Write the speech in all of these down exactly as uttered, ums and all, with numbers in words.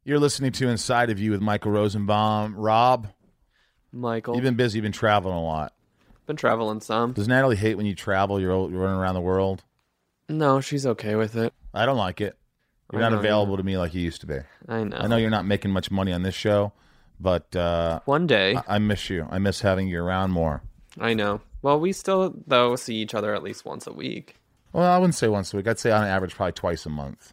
You're listening to Inside of You with Michael Rosenbaum. Rob, Michael, you've been busy. You've been traveling a lot. Been traveling some. Does Natalie hate when you travel? You're, you're running around the world? No, she's okay with it. I don't like it. You're I not know, available yeah. to me like you used to be. I know. I know you're not making much money on this show, but uh, one day. I-, I miss you. I miss having you around more. I know. Well, we still, though, see each other at least once a week. Well, I wouldn't say once a week. I'd say on average probably twice a month.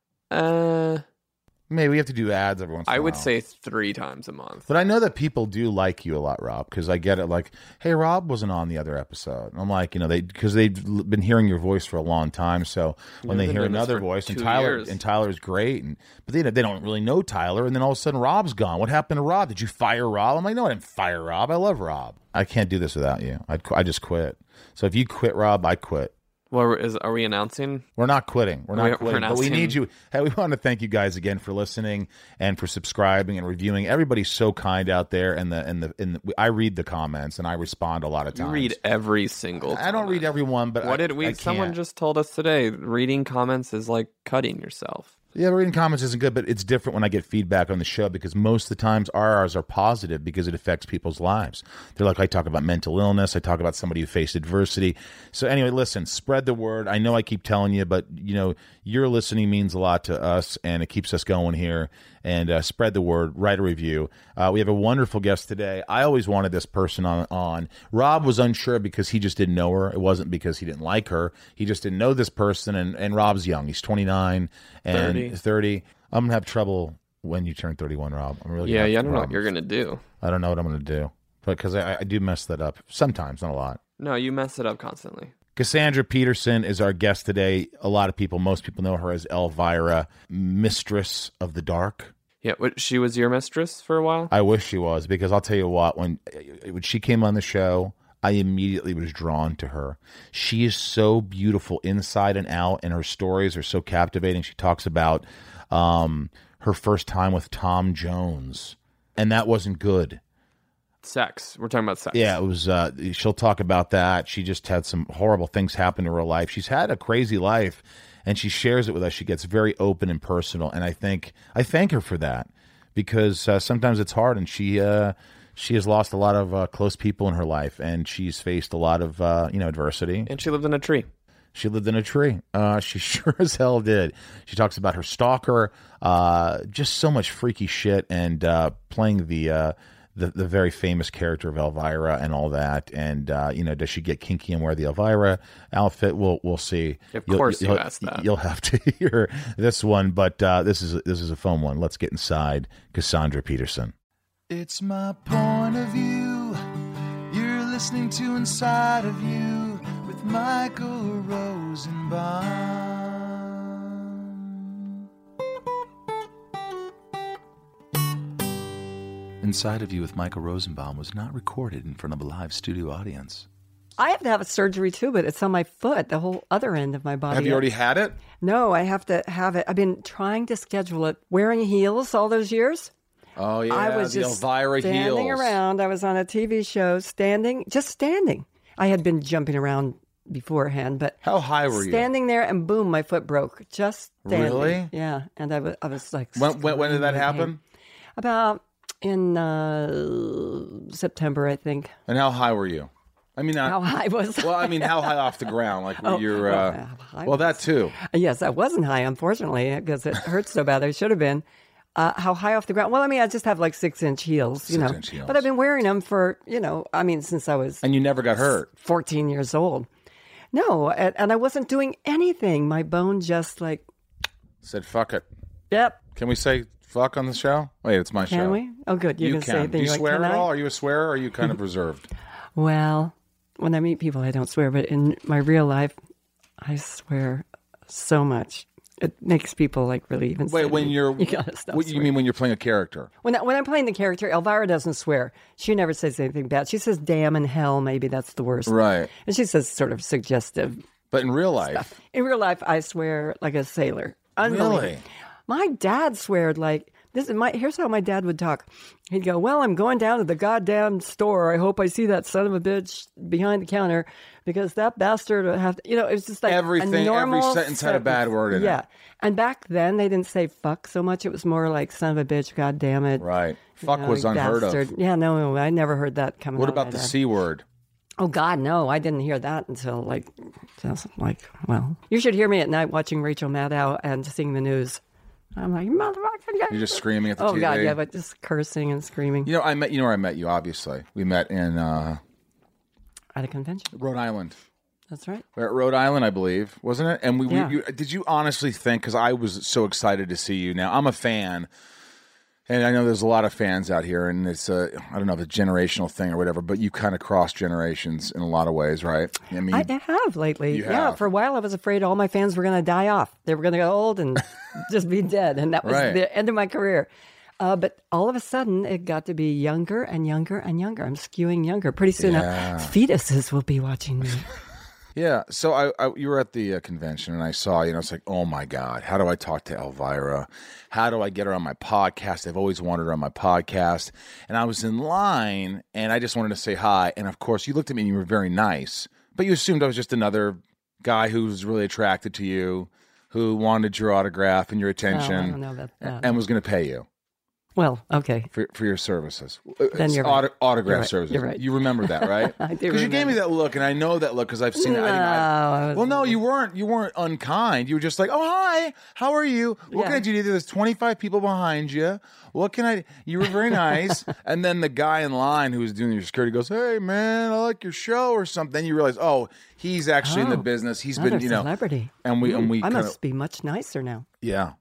Uh... Maybe we have to do ads every once in a I while. would say three times a month. But I know that people do like you a lot, Rob, because I get it. Like, hey, Rob wasn't on the other episode. And I'm like, you know, they because they've been hearing your voice for a long time. So when Yeah, they they've hear been doing this another for voice, and two Tyler years. and Tyler's great, and but they they don't really know Tyler, and then all of a sudden Rob's gone. What happened to Rob? Did you fire Rob? I'm like, no, I didn't fire Rob. I love Rob. I can't do this without you. I I just quit. So if you quit, Rob, I quit. Well, is are we announcing? We're not quitting. We're not We're quitting. But we announcing- need you. Hey, we want to thank you guys again for listening and for subscribing and reviewing. Everybody's so kind out there, and the and the and the, I read the comments and I respond a lot of times. You read every single. I don't comment. read every one, but What I, did we? I Someone can't. just told us today. Reading comments is like cutting yourself. Yeah, reading comments isn't good, but it's different when I get feedback on the show because most of the times ours are positive because it affects people's lives. They're like, I talk about mental illness. I talk about somebody who faced adversity. So anyway, listen, spread the word. I know I keep telling you, but you know, your listening means a lot to us and it keeps us going here. And uh, spread the word, write a review. Uh, we have a wonderful guest today. I always wanted this person on, on. Rob was unsure because he just didn't know her. It wasn't because he didn't like her. He just didn't know this person. And, and Rob's young. He's twenty-nine and thirty. thirty. I'm going to have trouble when you turn thirty-one, Rob. I'm really Yeah, gonna yeah. I have don't know what problems. you're gonna do. I don't know what I'm going to do. Because I, I do mess that up. Sometimes, not a lot. No, you mess it up constantly. Cassandra Peterson is our guest today. A lot of people, most people know her as Elvira, Mistress of the Dark. Yeah, what, she was your mistress for a while. I wish she was, because I'll tell you what, when when she came on the show, I immediately was drawn to her. She is so beautiful inside and out, and her stories are so captivating. She talks about um, her first time with Tom Jones, and that wasn't good. Sex. We're talking about sex. Yeah, it was. Uh, she'll talk about that. She just had some horrible things happen to her life. She's had a crazy life, and she shares it with us. She gets very open and personal, and I think I thank her for that because uh, sometimes it's hard, and she uh, she has lost a lot of uh, close people in her life, and she's faced a lot of uh, you know adversity. And she lived in a tree. She lived in a tree. Uh, she sure as hell did. She talks about her stalker, uh, just so much freaky shit, and uh, playing the. Uh, The, the very famous character of Elvira and all that, and uh, you know, does she get kinky and wear the Elvira outfit? We'll we'll see. Of course, you you'll, asked that. You'll have to hear this one, but uh, this is this is a fun one. Let's get inside Cassandra Peterson. It's my point of view. You're listening to Inside of You with Michael Rosenbaum. Inside of You with Michael Rosenbaum was not recorded in front of a live studio audience. I have to have a surgery too, but it's on my foot, the whole other end of my body. Have you already had it? No, I have to have it. I've been trying to schedule it. Wearing heels all those years. Oh, yeah, I was the just Elvira standing heels. around. I was on a T V show, standing, just standing. I had been jumping around beforehand, but How high were you? standing there, and boom, my foot broke. Just standing. Really? Yeah, and I was, I was like, When, when, when did that happen? About in uh, September, I think. And how high were you? I mean, How uh, high was well, I mean, how high off the ground? Like, were Oh, you, well, uh, how high well, that was- too. Yes, I wasn't high, unfortunately, because it hurt so bad. I should have been. Uh, how high off the ground? Well, I mean, I just have like six inch heels, you know. Six-inch heels. But I've been wearing them for, you know, I mean, since I was And you never got hurt. fourteen years old. No, and, and I wasn't doing anything. My bone just like, Said, fuck it. yep. Can we say fuck on the show? Wait, it's my show. Can we? Oh, good. You, You can say can. anything Do you like, swear can at I? all? Are you a swearer or are you kind of reserved? Well, when I meet people, I don't swear, but in my real life, I swear so much. It makes people like really even. Wait, say, when you're, you gotta stop. what you swearing." mean when you're playing a character? When I, when I'm playing the character, Elvira doesn't swear. She never says anything bad. She says "damn" and "hell." Maybe that's the worst. Right. And she says sort of suggestive. But in real life, In real life, I swear like a sailor. Unbelievable. Really? My dad sweared like This is my. Here's how my dad would talk. He'd go, "Well, I'm going down to the goddamn store. I hope I see that son of a bitch behind the counter because that bastard would have." To, you know, it was just like Everything, a normal every sentence had a bad word in it. Yeah, and back then they didn't say fuck so much. It was more like son of a bitch, god damn it. Right. You Fuck know, was unheard bastard. of. Yeah, no, no, I never heard that coming. What out of about my the dad. C word? Oh God, no! I didn't hear that until like, just like, well, you should hear me at night watching Rachel Maddow and seeing the news. I'm like, motherfucker! You're just screaming at the oh T V. God, yeah, but just cursing and screaming You know, I met. You know where I met you? Obviously, we met in uh, at a convention. Rhode Island. That's right. We're at Rhode Island, I believe, wasn't it? And we, Yeah. we you, did you honestly think? Because I was so excited to see you. Now I'm a fan. And I know there's a lot of fans out here, and it's a, I don't know if it's a generational thing or whatever, but you kind of cross generations in a lot of ways, right? I mean, I, I have lately. You Yeah, have. for a while I was afraid all my fans were going to die off. They were going to get old and just be dead, and that was Right. the end of my career. Uh, but all of a sudden, it got to be younger and younger and younger. I'm skewing younger. Pretty soon, uh, Yeah. fetuses will be watching me. yeah. So I, I you were at the uh, convention, and I saw you, know, it's like, oh my God, how do I talk to Elvira? How do I get her on my podcast? I've always wanted her on my podcast. And I was in line, and I just wanted to say hi. And of course, you looked at me, and you were very nice, but you assumed I was just another guy who was really attracted to you, who wanted your autograph and your attention, Oh, I don't know about that. and was going to pay you. Well, okay. For, for your services. Then It's you're right. auto- autograph You're right. services. You're right. You remember that, right? I do Because you gave me remember. that look, and I know that look because I've seen it. I, No, I, I was- well, no, you weren't. You weren't unkind. You were just like, "Oh, hi, how are you? What can Yeah. I do?" There's twenty-five people behind you. What can I? You were very nice. And then the guy in line who was doing your security goes, "Hey, man, I like your show," or something. Then you realize, oh, he's actually in the Oh, business. He's Another been, you know, celebrity. and we and we I kind must of, be much nicer now. yeah.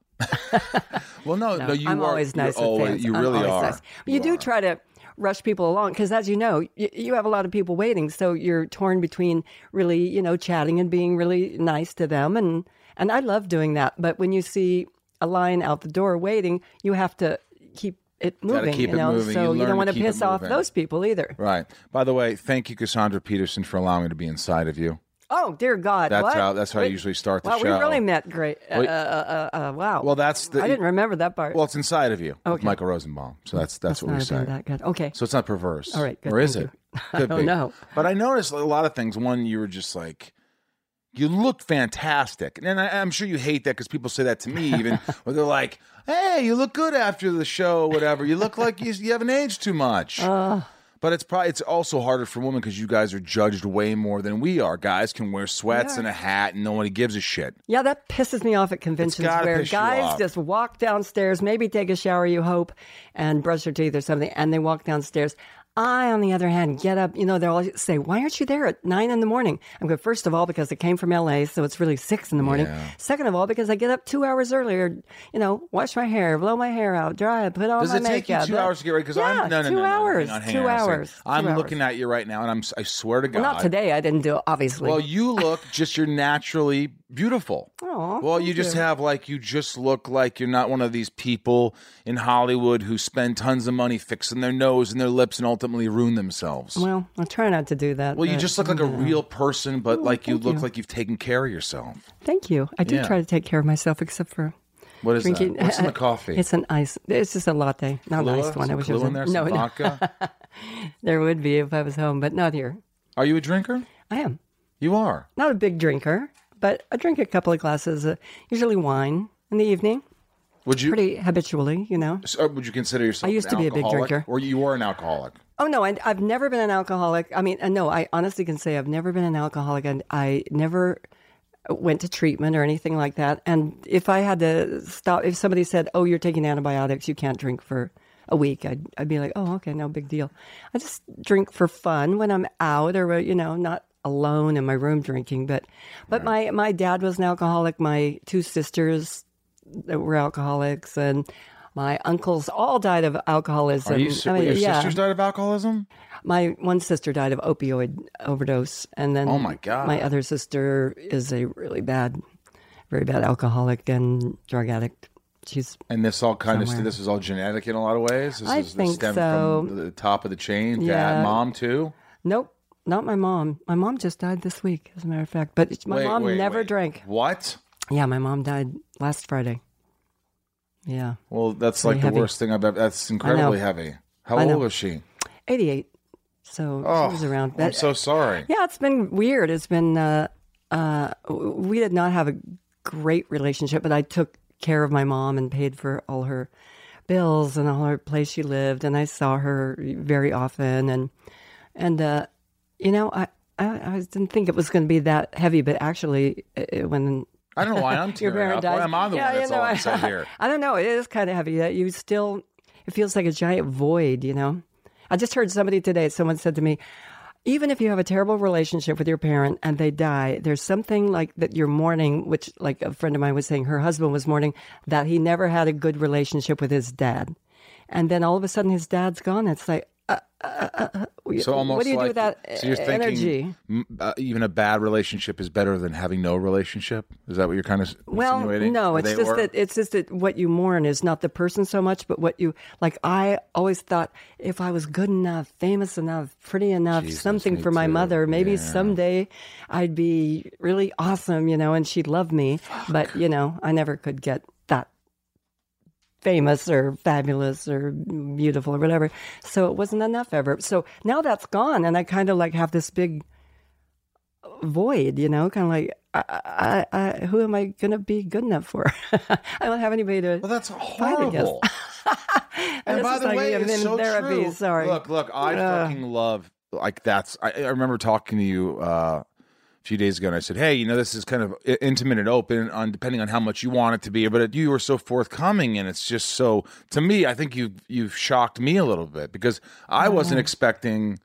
well, no, no, you I'm are always nice you're with always- fans. You I'm really always are. nice. But you, do are. try to rush people along because, as you know, you, you have a lot of people waiting. So you're torn between really, you know, chatting and being really nice to them, and and I love doing that. But when you see a line out the door waiting, you have to keep it moving. keep you it know, moving. so You you, learn don't to want to keep it piss off moving. those people either. Right. By the way, thank you, Cassandra Peterson, for allowing me to be inside of you. Oh dear God! That's what? how- that's how I Wait, usually start the wow, show. we really met great. Uh, Wait. uh, uh, uh, wow. Well, that's the. I didn't remember that part. Well, it's inside of you, with Okay. Michael Rosenbaum. So that's that's, That's what we not say. been that good. Okay. So it's not perverse. All right, good, Or is thank it? you. Could I don't be. know. But I noticed a lot of things. One, you were just like, you looked fantastic, and I, I'm sure you hate that because people say that to me, even where they're like, "Hey, you look good after the show, or whatever. You look like you, you haven't aged too much." Uh, But it's probably it's also harder for women because you guys are judged way more than we are. Guys can wear sweats Yeah. and a hat, and nobody gives a shit. Yeah, that pisses me off at conventions gotta where piss you guys off. just walk downstairs, maybe take a shower, you hope, and brush their teeth or something, and they walk downstairs. I, on the other hand, get up. You know, they'll always say, "Why aren't you there at nine in the morning?" I'm going, first of all, because I came from L A, so it's really six in the morning. Yeah. Second of all, because I get up two hours earlier, you know, wash my hair, blow my hair out, dry it, put on Does my it take you makeup. two hours to get ready? Because yeah, I'm no, no, two no, no, no, hours, hang on, hang two on a second. hours. two I'm hours. looking at you right now, and I'm I swear to God. Well, not today. I didn't do it, obviously. Well, you look just you're naturally beautiful. Aw, well, you thank just you. have like you just look like you're not one of these people in Hollywood who spend tons of money fixing their nose and their lips and ultimately ruin themselves. Well, I'll try not to do that. Well, you but- just look like a real person, but like you thank look you. like you've taken care of yourself. Thank you. I do Yeah. try to take care of myself, except for What is drinking. that? What's in the coffee? It's an ice. It's just a latte, not an Kahlua? iced one. Some I wish it was Kahlua in there, some no, no. vodka. There would be if I was home, but not here. Are you a drinker? I am You are. not a big drinker, but I drink a couple of glasses, uh, usually wine in the evening, Would you? pretty habitually, you know. So, would you consider yourself? I used an to be a big alcoholic? drinker. or you were an alcoholic? Oh no, I, I've never been an alcoholic. I mean, uh, no, I honestly can say I've never been an alcoholic, and I never went to treatment or anything like that. And if I had to stop, if somebody said, "Oh, you're taking antibiotics, you can't drink for a week," I'd, I'd be like, "Oh, okay, no big deal." I just drink for fun when I'm out, or you know, not alone in my room drinking. But, but my my dad was an alcoholic. My two sisters that were alcoholics, and my uncles all died of alcoholism. Are you? si- I mean, your yeah. sisters died of alcoholism? My one sister died of opioid overdose, and then Oh, my God. my other sister is a really bad, very bad alcoholic and drug addict. She's And this all kind of Somewhere. this is all genetic in a lot of ways. This I is think this stem so. from the top of the chain. Dad, Yeah. mom too. nope, not my mom. My mom just died this week, as a matter of fact. But it's- my Wait, mom wait, never wait. drank. What? Yeah, my mom died last Friday. Yeah. Well, that's Pretty like the heavy. worst thing I've ever. That's incredibly heavy. How I know. old was she? eighty-eight. So Oh, she was around. I'm That- so sorry. Yeah, it's been weird. It's been, uh, uh, we did not have a great relationship, but I took care of my mom and paid for all her bills and all her place she lived. And I saw her very often. And, and, uh, you know, I, I, I didn't think it was going to be that heavy, but actually it, when I don't know why I'm your tearing parent up. dies. Why am I the Yeah, one that's you know, all upset here? I don't know. It is kind of heavy. That you still, it feels like a giant void, you know? I just heard somebody today, someone said to me, even if you have a terrible relationship with your parent and they die, there's something like that you're mourning, which like a friend of mine was saying, her husband was mourning that he never had a good relationship with his dad. And then all of a sudden his dad's gone. It's like, uh, uh, uh, uh, So almost what do you like, do with that so you're thinking energy? m- uh, even a bad relationship is better than having no relationship? Is that what you're kind of Well, insinuating? no, Or it's they- just or- that it's just that what you mourn is not the person so much, but what you like. I always thought if I was good enough, famous enough, pretty enough, Jesus, something me for my too. mother, maybe Yeah. someday I'd be really awesome, you know, and she'd love me. But you know, I never could get that famous or fabulous or beautiful or whatever. So it wasn't enough ever. So now that's gone, and I kind of like have this big void, you know, kind of like, I, I, I, who am I going to be good enough for? I don't have anybody to. Well, that's fight against. horrible. And This by is the like way, I'm it's in so therapy. true. Sorry. Look, look, I Ugh. fucking love like that's. I, I remember talking to you uh, a few days ago, and I said, "Hey, you know, this is kind of i- intimate and open, on depending on how much you want it to be." But it, you were so forthcoming, and it's just so. To me, I think you've you've shocked me a little bit because I wasn't expecting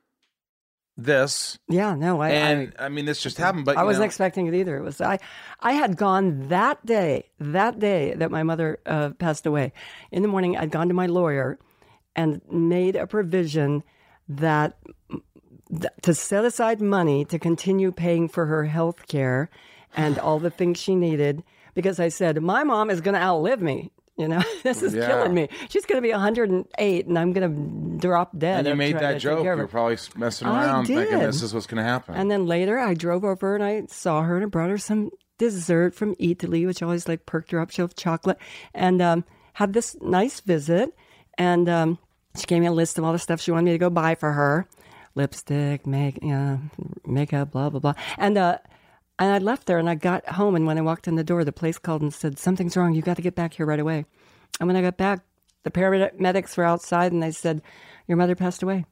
this, Yeah, no, I. and I I, mean, this just happened. But I you wasn't know, expecting it either. It was I. I had gone that day, that day that my mother uh, passed away. In the morning, I'd gone to my lawyer and made a provision that, that to set aside money to continue paying for her health care and all the things she needed. Because I said, my mom is going to outlive me. You know, this is Yeah. killing me. She's going to be one hundred eight, and I'm going to drop dead. and you of made trying that to take joke. care You of were her. probably messing I around, thinking did. this is what's going to happen. And then later, I drove over and I saw her and I brought her some dessert from Italy, which always like perked her up. She loved chocolate, and um, had this nice visit. And um, she gave me a list of all the stuff she wanted me to go buy for her: lipstick, make, you know, makeup, blah blah blah. And uh, and I left there and I got home. And when I walked in the door, the place called and said, "Something's wrong. You got to get back here right away." And when I got back, the paramedics were outside and they said, "Your mother passed away."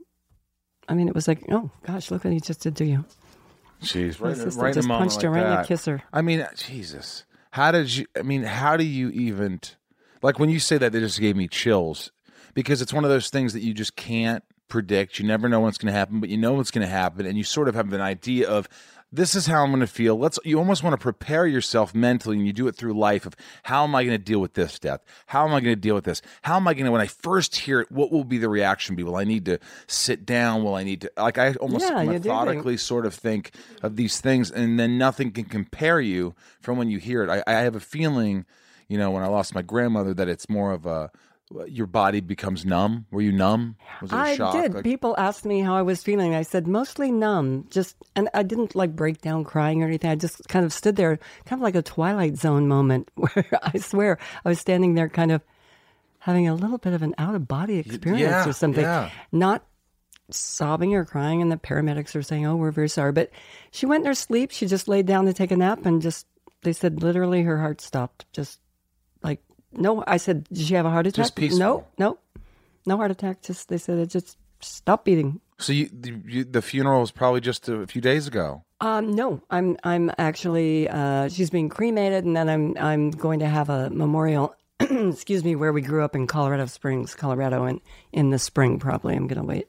I mean, it was like, oh gosh, look what he just did to you. Jeez, right, sister right in a just moment punched like her right in the that. kisser. I mean, Jesus, how did you? I mean, how do you even? Like when you say that, they just gave me chills because it's one of those things that you just can't predict. You never know what's going to happen, but you know what's going to happen, and you sort of have an idea of this is how I'm going to feel. Let's. You almost want to prepare yourself mentally, and you do it through life of how am I going to deal with this death? How am I going to deal with this? How am I going to when I first hear it? What will be the reaction be? Will I need to sit down? Will I need to like I almost Yeah, you do think- methodically sort of think of these things, and then nothing can compare you from when you hear it. I, I have a feeling, you know, when I lost my grandmother, that it's more of a your body becomes numb. Were you numb? Was it a I shock? did. Like- People asked me how I was feeling. I said mostly numb. Just and I didn't like break down crying or anything. I just kind of stood there, kind of like a Twilight Zone moment, where I swear I was standing there, kind of having a little bit of an out of body experience yeah, or something. yeah. Not sobbing or crying, and the paramedics are saying, "Oh, we're very sorry." But she went in her sleep. She just laid down to take a nap, and just they said literally her heart stopped. Just like no, I said, "Did she have a heart attack?" Just peaceful. No, no, no heart attack. Just they said it just stopped beating. So you, the, you, the funeral was probably just a few days ago. Um, no, I'm I'm actually uh, she's being cremated, and then I'm I'm going to have a memorial. excuse me, where we grew up in Colorado Springs, Colorado, and in the spring probably. I'm going to wait.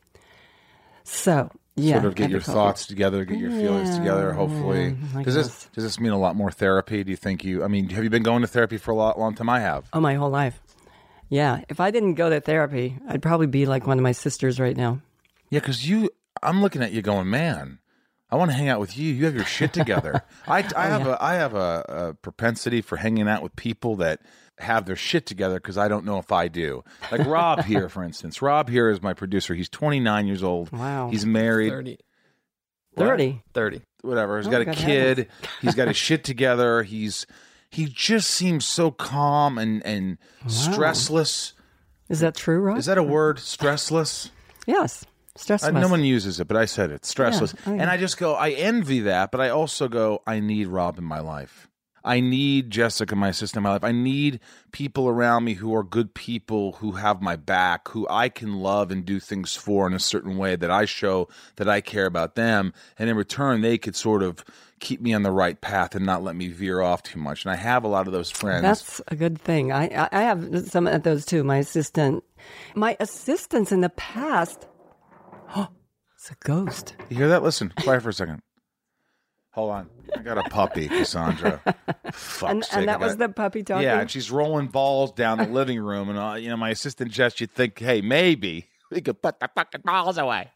So yeah, sort of get I your think I'll- thoughts together, get your feelings Yeah, together. Hopefully, yeah, I does this guess. does this mean a lot more therapy? Do you think you? I mean, have you been going to therapy for a lot, long time? I have. Oh, my whole life. Yeah, if I didn't go to therapy, I'd probably be like one of my sisters right now. Yeah, because you, I'm looking at you going, man, I want to hang out with you. You have your shit together. I, Oh, I have a, I have a, a propensity for hanging out with people that have their shit together because I don't know if I do. Like Rob here, for instance. Rob here is my producer. He's twenty-nine years old. Wow. He's married. thirty. thirty. thirty. Whatever. He's Oh, got a God kid. He's got his shit together. He's he just seems so calm and and wow. stressless. Is that true, Rob? Is that a word? Stressless? Yes. Stressless. Uh, no one uses it, but I said it. Stressless. Yeah, I and I just go, I envy that, but I also go, I need Rob in my life. I need Jessica, my assistant, in my life. I need people around me who are good people, who have my back, who I can love and do things for in a certain way that I show that I care about them. And in return, they could sort of keep me on the right path and not let me veer off too much. And I have a lot of those friends. That's a good thing. I, I have some of those too. My assistant, my assistants in the past. Oh, it's a ghost. You hear that? Listen, quiet for a second. Hold on. I got a puppy, Cassandra. Fuck's and, sake, and that got, was the puppy talking? Yeah, and she's rolling balls down the living room. And, uh, you know, my assistant Jess, you'd think, hey, maybe we could put the fucking balls away.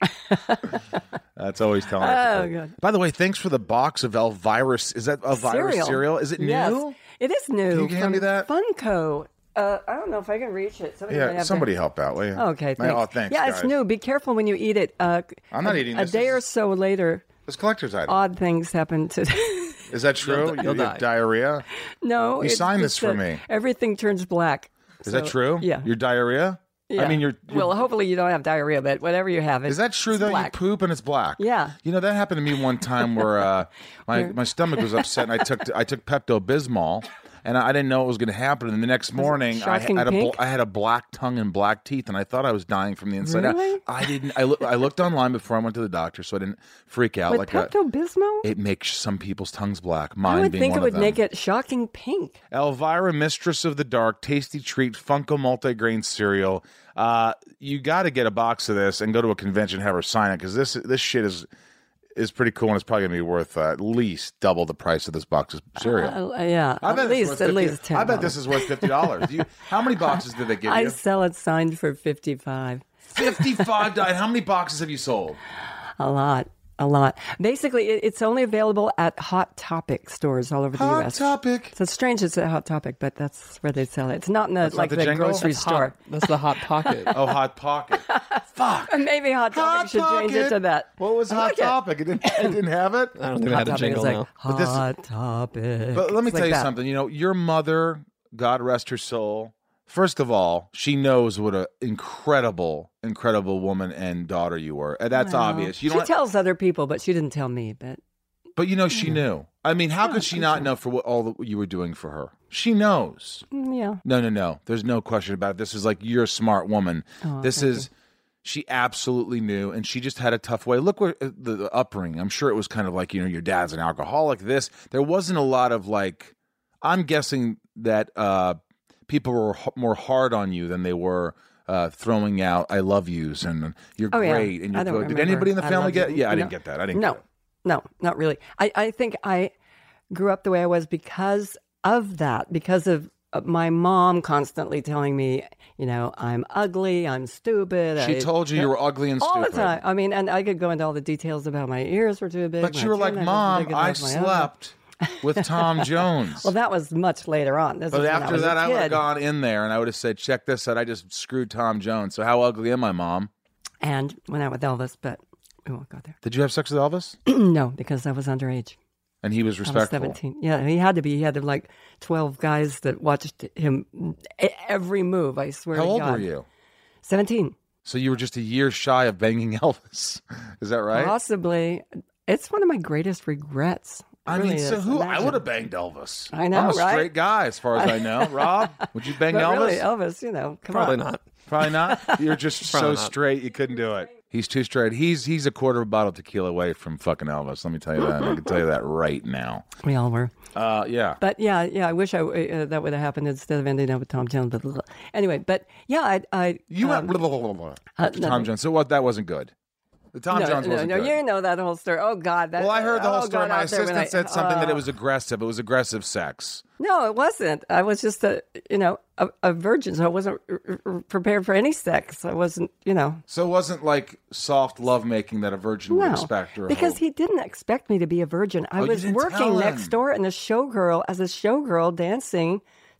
That's always telling her. Oh, God. By the way, thanks for the box of Elvira. Is that Elvira cereal? cereal? Is it new? Yes, it is new. Can you hand me that? Funko. Uh, I don't know if I can reach it. Somebody yeah, somebody to... help out, will you? Okay, thanks. Oh, thanks, Yeah, guys. it's new. Be careful when you eat it. Uh, I'm not a, eating a this. A day this or is... so later, It's collector's item. Odd things happen to. Is that true? You'll, you'll you have diarrhea? No. You signed this for me. Everything turns black. Is so, that true? Yeah. Your diarrhea? Yeah. I mean, you're, you're. Well, hopefully you don't have diarrhea, but whatever you have, it's, Is that true, it's though? black. You poop and it's black? Yeah. You know, that happened to me one time where uh, my, my stomach was upset and I took I took Pepto-Bismol. And I didn't know it was going to happen. And the next morning, I had, a, I had a black tongue and black teeth, and I thought I was dying from the inside really? out. I didn't. I, look, I looked online before I went to the doctor, so I didn't freak out. With like Pepto-Bismol? It makes some people's tongues black. Mine I would being think one it would of them. make it shocking pink. Elvira, Mistress of the Dark, Tasty Treat, Funko Multigrain Cereal. Uh, you got to get a box of this and go to a convention and have her sign it, because this this shit is is pretty cool, and it's probably going to be worth uh, at least double the price of this box of cereal. Uh, yeah, I bet at least worth at fifty least ten. I bet this is worth fifty dollars. How many boxes did they give I you? sell it signed for fifty-five. Fifty-five dollars. How many boxes have you sold? A lot. A lot. Basically, it, it's only available at Hot Topic stores all over the Hot U S. Hot Topic. So it's strange it's a Hot Topic, but that's where they sell it. It's not in the, That's like not the the, jingle? grocery That's store. hot. That's the Hot Pocket. Oh, Hot Pocket. Fuck. Maybe Hot Topic Hot should change it Pocket. to that. What was I Hot like it. Topic? It didn't, it didn't have it? I don't think I Hot had a Topic is jingle like now. Hot But this- Topic. But let me It's tell like you that. something. You know, your mother, God rest her soul, first of all, she knows what an incredible, incredible woman and daughter you were. And that's Well, obvious. You she don't. tells other people, but she didn't tell me. But But you know, she knew. I mean, how could she not know for what all that you were doing for her? She knows. mm, yeah, No, no, no. There's no question about it. This is like, you're a smart woman. Oh, this thank is, she absolutely knew, and she just had a tough way. Look where the, the upbringing. I'm sure it was kind of like, you know, your dad's an alcoholic. This, there wasn't a lot of like, I'm guessing that uh, people were h- more hard on you than they were uh, throwing out "I love yous" and "You're Oh, yeah. great" and I "You're don't good." Did remember anybody in the "I family love get? you." Yeah, I No. didn't get that. I didn't. no, Get it. no, not really. I, I think I grew up the way I was because of that, because of uh, my mom constantly telling me, you know, I'm ugly, I'm stupid. She I, told you you were ugly and all stupid. the time. I mean, and I could go into all the details about my ears were too big. But my you were chin like, was "Mom, big I enough, my other-" slept with Tom Jones." Well, that was much later on. This But is when I after was that, a I would have kid. gone in there and I would have said, "Check this out. I just screwed Tom Jones. So how ugly am I, Mom?" And went out with Elvis, but we won't go there. Did you have sex with Elvis? No, because I was underage. And he was I was respectful. seventeen. Yeah, he had to be. He had like twelve guys that watched him e- every move. I swear How to old God. were you? seventeen. So you were just a year shy of banging Elvis. Is that right? Possibly. It's one of my greatest regrets. It I mean, really so is. who? I Imagine. would have banged Elvis. I know, I'm a right? straight guy, as far as I know. Rob, would you bang But Elvis? really, Elvis, you know, come Probably on. not. Probably not. You're just so Probably not. straight, you couldn't do it. He's too straight. He's he's a quarter of a bottle of tequila away from fucking Elvis. Let me tell you that. I can tell you that right now. We all were. Uh, yeah. But yeah, yeah, I wish I uh, that would have happened instead of ending up with Tom Jones. But anyway, but yeah, I, I You um, went blah, blah, blah, blah, blah. uh, Tom nothing. Jones. So what? That wasn't good. The Tom no, Jones no, wasn't no, good. you know that whole story. Oh God, that. Well, I heard the whole oh, story. God, My out there when assistant I- said something that uh, it was aggressive. It was aggressive sex. No, it wasn't. I was just a, you know, a, a virgin, so I wasn't r- r- prepared for any sex. I wasn't, you know. So it wasn't like soft lovemaking that a virgin would No, expect or because hope. he didn't expect me to be a virgin. I Oh, you was didn't tell working him. next door in the showgirl as a showgirl dancing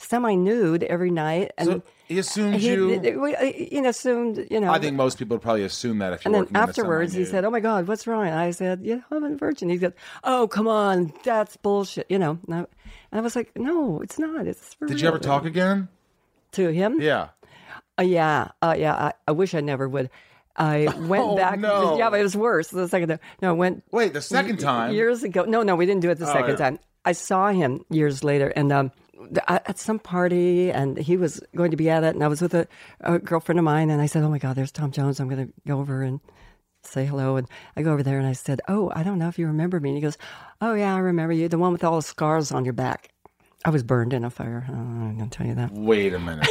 semi-nude every night. And So he assumed he, you. we- you know, assumed, you know. I think most people would probably assume that if you're And then working in the afterwards, he semi-nude. said, "Oh my God, what's wrong?" And I said, "Yeah, I'm a virgin." He said, "Oh, come on, that's bullshit." You know, and I, and I was like, "No, it's not. It's for Did real." you ever talk again? to him? Yeah. Uh, yeah, uh, yeah. I, I wish I never would. I went Oh, back. no. Yeah, but it was worse the second time. No, I went Wait, the second time? years ago. No, no, we didn't do it the Oh, second yeah. time. I saw him years later, and um, th- at some party, and he was going to be at it, and I was with a, a girlfriend of mine, and I said, "Oh my God, there's Tom Jones. I'm going to go over and say hello." And I go over there, and I said, "Oh, I don't know if you remember me." And he goes, "Oh yeah, I remember you. The one with all the scars on your back." I was burned in a fire. Oh, I'm going to tell you that. Wait a minute.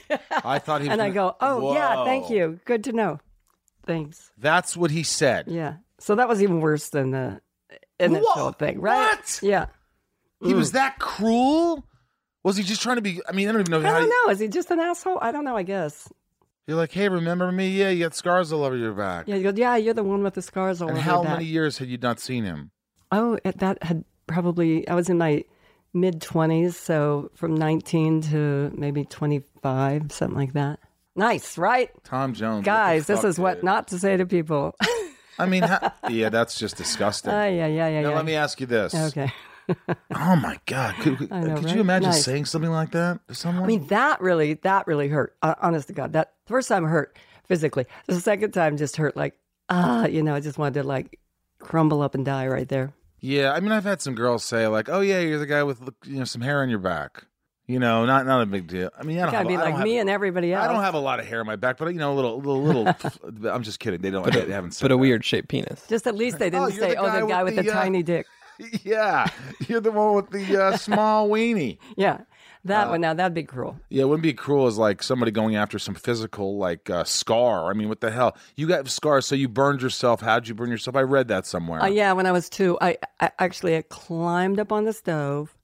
I thought he was And I gonna- go, "Oh yeah, thank Whoa. you. Good to know. Thanks." That's what he said. Yeah. So that was even worse than the initial Whoa, thing, right? what? Yeah. He was that cruel? Was he just trying to be? I mean, I don't even know I how. don't you- know. Is he just an asshole? I don't know. I guess. You're like, hey, remember me? Yeah, you got scars all over your back. Yeah. You go. Yeah. You're the one with the scars all and over how your back. many years had you not seen him? Oh, it- that had probably. I was in my mid twenties, so from nineteen to maybe twenty-five, something like that. Nice, right? Tom Jones. what the Guys, this fuck, is what dude? not to say to people. I mean, ha- yeah, that's just disgusting. Uh, yeah, yeah, yeah, now yeah. let me ask you this. Okay. Oh my God, could, could, I know, could right? you imagine Nice. saying something like that to someone? I mean, that really, that really hurt. Uh, honest to God, that the first time hurt physically. The second time just hurt like, ah, you know, I just wanted to like crumble up and die right there. yeah, I mean, I've had some girls say like, "Oh yeah, you're the guy with you know some hair on your back." You know, not not a big deal. I mean, I don't Gotta have, be I don't like have- me and everybody else. I don't have a lot of hair on my back, but you know, a little, little, little. I'm just kidding. They don't. They haven't said But a that. weird shaped penis. Just at least they didn't Oh, you're say, the "Oh, guy the guy with with the, the, uh, tiny dick." Yeah, you're the one with the uh, small weenie. Yeah, that Uh, one. Now that'd be cruel. Yeah, it wouldn't be cruel as like somebody going after some physical like uh, scar. I mean, what the hell? You got scars, so you burned yourself. How'd you burn yourself? I read that somewhere. Uh, yeah, when I was two, I, I actually I climbed up on the stove.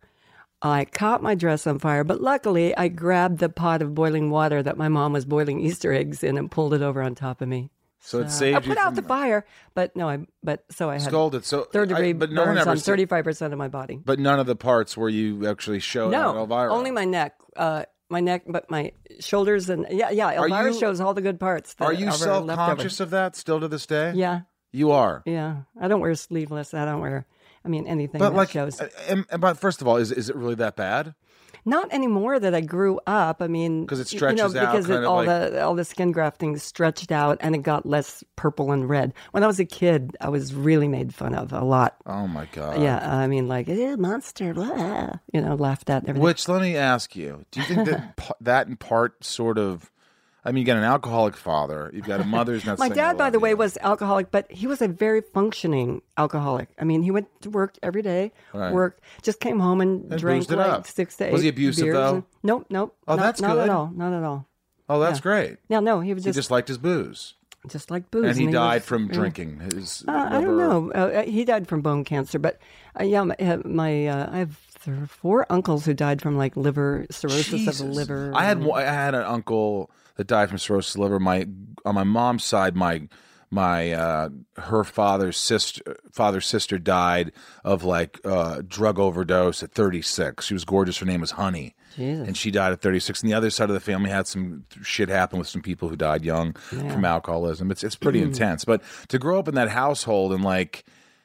I caught my dress on fire, but luckily I grabbed the pot of boiling water that my mom was boiling Easter eggs in and pulled it over on top of me. so it I saved you put out from the fire, but no, I but so I had scalded. So third degree I, but no one burns ever on said- thirty-five percent of my body. But none of the parts where you actually showed No, Elvira. only my neck. Uh, my neck, but my shoulders and yeah, yeah. Are Elvira you- shows all the good parts. that Are you Elvira self left over. conscious of that still to this day? Yeah, you are. yeah. I don't wear sleeveless. I don't wear. I mean anything But that like, shows. uh, and, and- but first of all, is is it really that bad? Not anymore that I grew up. I mean, 'Cause it you know, stretches out, because kind it, of all like- the all the skin grafting stretched out and it got less purple and red. When I was a kid, I was really made fun of a lot. Oh my God. Yeah, I mean, like, eh, monster, blah, you know, laughed at and everything. Which let me ask you: do you think that p- that in part sort of? I mean, you got an alcoholic father. You've got a mother who's not. My saying, dad, "I by love the way, you." was alcoholic, but he was a very functioning alcoholic. I mean, he went to work every day, Right. worked, just came home and, And drank boozed it like up. six to eight. Was he abusive, beers though? and- nope, nope. Oh, not, that's not good. at all. Not at all. Oh, that's Yeah. great. Yeah, no, he was He just just liked his booze, just like booze, and he was- died from yeah. drinking. His Uh, I don't know. Uh, he died from bone cancer, but uh, yeah, my, uh, my uh, I have th- four uncles who died from like liver cirrhosis of Jesus. the liver. I had one- I had an uncle that died from cirrhosis of the liver. My on my mom's side, my my uh, her father's sister father's sister died of like uh, drug overdose at thirty-six. She was gorgeous. Her name was Honey. Jesus. And she died at thirty-six. And the other side of the family had some shit happen with some people who died young from alcoholism. It's it's pretty intense. But to grow up in that household and like,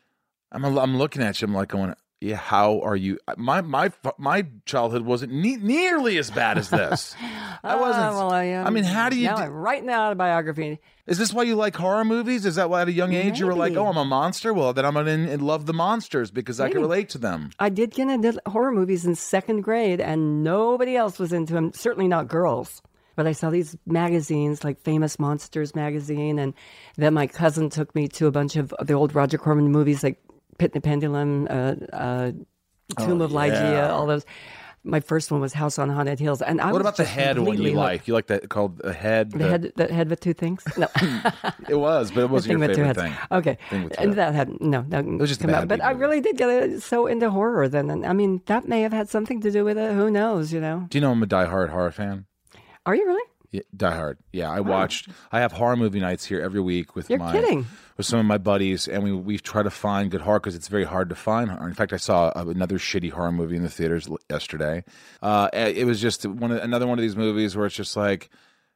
I'm I'm looking at you, I'm like going, yeah, how are you? My my my childhood wasn't ne- nearly as bad as this. I wasn't. Ah, well, I, um, I mean, how do you? Now do- I'm writing out a biography. is this why you like horror movies? Is that why at a young age you were like, Maybe. oh, I'm a monster? Well, then I'm gonna in, in love the monsters because I can Maybe. relate to them. I did get into horror movies in second grade, and nobody else was into them. Certainly not girls. But I saw these magazines, like Famous Monsters magazine, and then my cousin took me to a bunch of the old Roger Corman movies, like Pit and the Pendulum, uh, uh, Tomb Oh, of yeah. Ligeia, all those. My first one was House on Haunted Hills, and I What was about the just head one completely you hooked. like? You like that called the head? The head, the head with two things. No, It was, but it wasn't thing your with two favorite heads. thing. Okay, Thing with two and heads. that had no, that was just a come bad out. But B I movie. really did get uh, so into horror then, and I mean that may have had something to do with it. Who knows? You know? Do you know I'm a diehard horror fan? Are you really? Yeah, Die Hard. Yeah, I watched. I have horror movie nights here every week with You're my kidding. with some of my buddies, and we we try to find good horror because it's very hard to find horror. In fact, I saw another shitty horror movie in the theaters yesterday. Uh, it was just one of, another one of these movies where it's just like,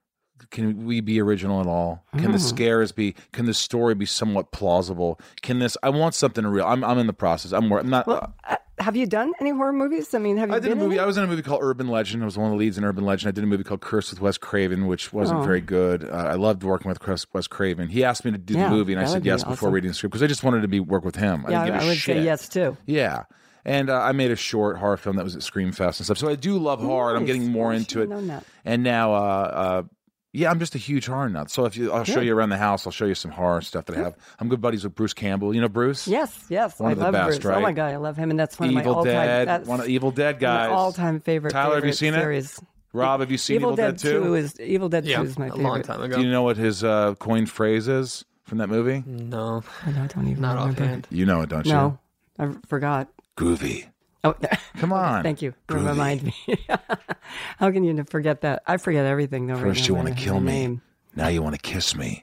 can we be original at all? Can the scares be? Can the story be somewhat plausible? Can this? I want something real. I'm I'm in the process. I'm, more, I'm not. Well, uh, have you done any horror movies? I mean, have you I did a been in movie. it? I was in a movie called Urban Legend. I was one of the leads in Urban Legend. I did a movie called Curse with Wes Craven, which wasn't Oh. very good. Uh, I loved working with Chris, Wes Craven. He asked me to do Yeah, the movie, and I that said would be yes before awesome. reading the script because I just wanted to be work with him. I Yeah, didn't give I, a I would shit. say yes too. Yeah. And uh, I made a short horror film that was at Screamfest and stuff. So I do love horror. and I'm Nice. getting more I into should've it. known that. And now, uh, uh, yeah, I'm just a huge horror nut. So if you, I'll show Good. you around the house. I'll show you some horror stuff that I have. I'm good buddies with Bruce Campbell. You know Bruce? Yes, yes, One I of the love best, Bruce. Oh my right? god, I love him, and that's one of my Evil all-time. Dead. That's One of Evil Dead guys. my all-time favorite. Tyler, have you favorite seen it? series. Rob, have you seen Evil, Evil Dead, Dead two? Two is Evil Dead Yeah, Two is my a favorite. long time ago. Do you know what his uh, coined phrase is from that movie? No, Oh, no, I don't even not remember. offhand. You know it, don't you? No, I forgot. Groovy. Oh, Come on. thank you. Groovy. Remind me. How can you forget that? I forget everything. Though, right First now, you my- want to kill my me. name. Now you want to kiss me.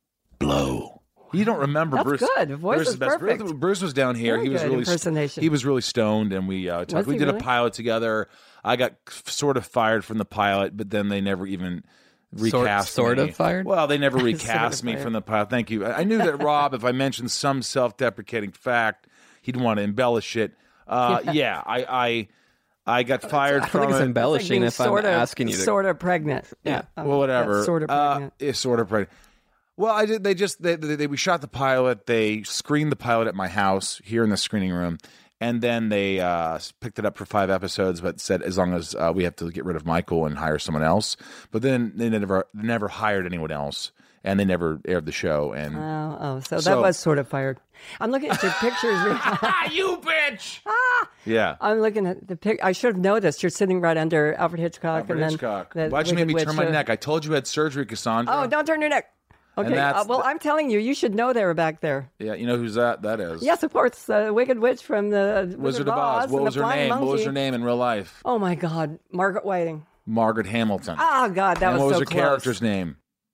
Blow. You don't remember That's Bruce? good. The voice Bruce is best. perfect. Bruce, Bruce was down here. Very he was good really impersonation. He was really stoned, and we uh, talked. Was We he did really? a pilot together. I got sort of fired from the pilot, but then they never even Sort- recast sort me. of fired? Well, they never recast Sort of me fired. from the pilot. Thank you. I I knew that Rob, if I mentioned some self-deprecating fact, he'd want to embellish it. Uh, yeah, I, I, I got fired I from think it's it. embellishing if I'm sort of, asking you to. Sort of pregnant. Yeah. Well, whatever. Sort of Uh, pregnant. it's sort of pregnant. Well, I did. They just they, they, they we shot the pilot. They screened the pilot at my house here in the screening room, and then they uh, picked it up for five episodes, but said as long as uh, we have to get rid of Michael and hire someone else. But then they never never hired anyone else, and they never aired the show. And Oh, oh, so, So- that was sort of fired. I'm looking at your pictures. ah, you bitch! yeah. I'm looking at the pic. I should have noticed. You're sitting right under Alfred Hitchcock. Alfred and then Hitchcock. the Why'd you make Wicked me turn Witch my of- neck? I told you I had surgery, Cassandra. Oh, don't turn your neck. Okay. that's Uh, well, the- I'm telling you, you should know they were back there. Yeah, you know who's that? That is. Yes, of course. The Wicked Witch from the Wizard of Oz. What and was the her Flying name? Monkey. What was her name in real life? Oh my God, Margaret Whiting. Margaret Hamilton. Oh God, that and was what was so her close. character's name?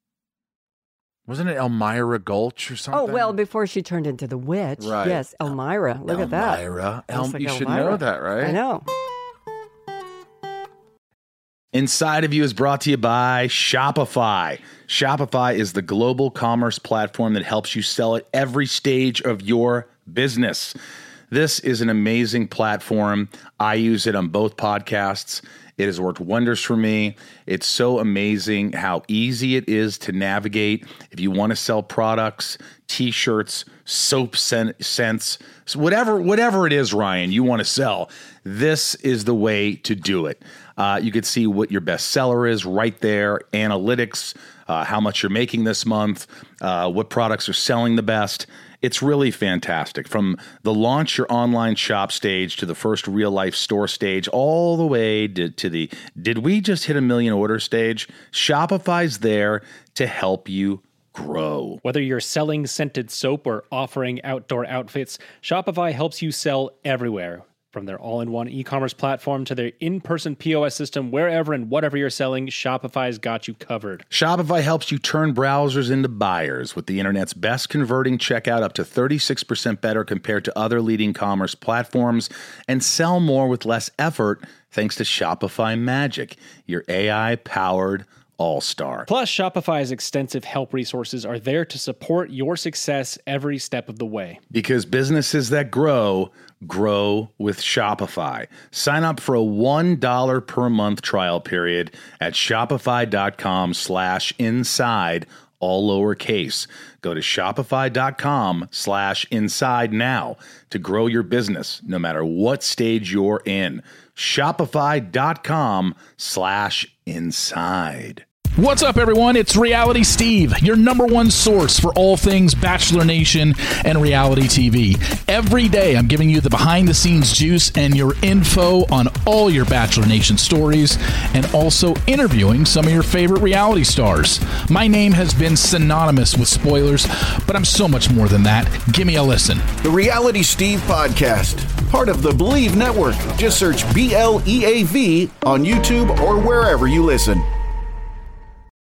Wasn't it Elmira Gulch or something? Oh well, before she turned into the witch. Right. Yes, Elmira. Look at that. Elmira. Looks El- like you should Elmira. know that, right? I know. Inside of You is brought to you by Shopify. Shopify is the global commerce platform that helps you sell at every stage of your business. This is an amazing platform. I use it on both podcasts. It has worked wonders for me. It's so amazing how easy it is to navigate. If you want to sell products, t-shirts, soap scent, scents, so whatever, whatever it is, Ryan, you want to sell, this is the way to do it. Uh, you could see what your best seller is right there, analytics, uh, how much you're making this month, uh, what products are selling the best. It's really fantastic. From the launch your online shop stage to the first real life store stage, all the way to, to the did we just hit a million order stage? Shopify's there to help you grow. Whether you're selling scented soap or offering outdoor outfits, Shopify helps you sell everywhere. From their all-in-one e-commerce platform to their in-person P O S system, wherever and whatever you're selling, Shopify's got you covered. Shopify helps you turn browsers into buyers with the internet's best converting checkout up to thirty-six percent better compared to other leading commerce platforms, and sell more with less effort thanks to Shopify Magic, your A I-powered all-star. Plus, Shopify's extensive help resources are there to support your success every step of the way. Because businesses that grow, grow with Shopify. Sign up for a one dollar per month trial period at shopify.com slash inside, all lowercase. Go to shopify.com slash inside now to grow your business, no matter what stage you're in. Shopify.com slash inside. What's up, everyone? It's Reality Steve, your number one source for all things Bachelor Nation and reality T V. Every day, I'm giving you the behind-the-scenes juice and your info on all your Bachelor Nation stories, and also interviewing some of your favorite reality stars. My name has been synonymous with spoilers, but I'm so much more than that. Give me a listen. The Reality Steve Podcast, part of the Believe Network. Just search B L E A V on YouTube or wherever you listen.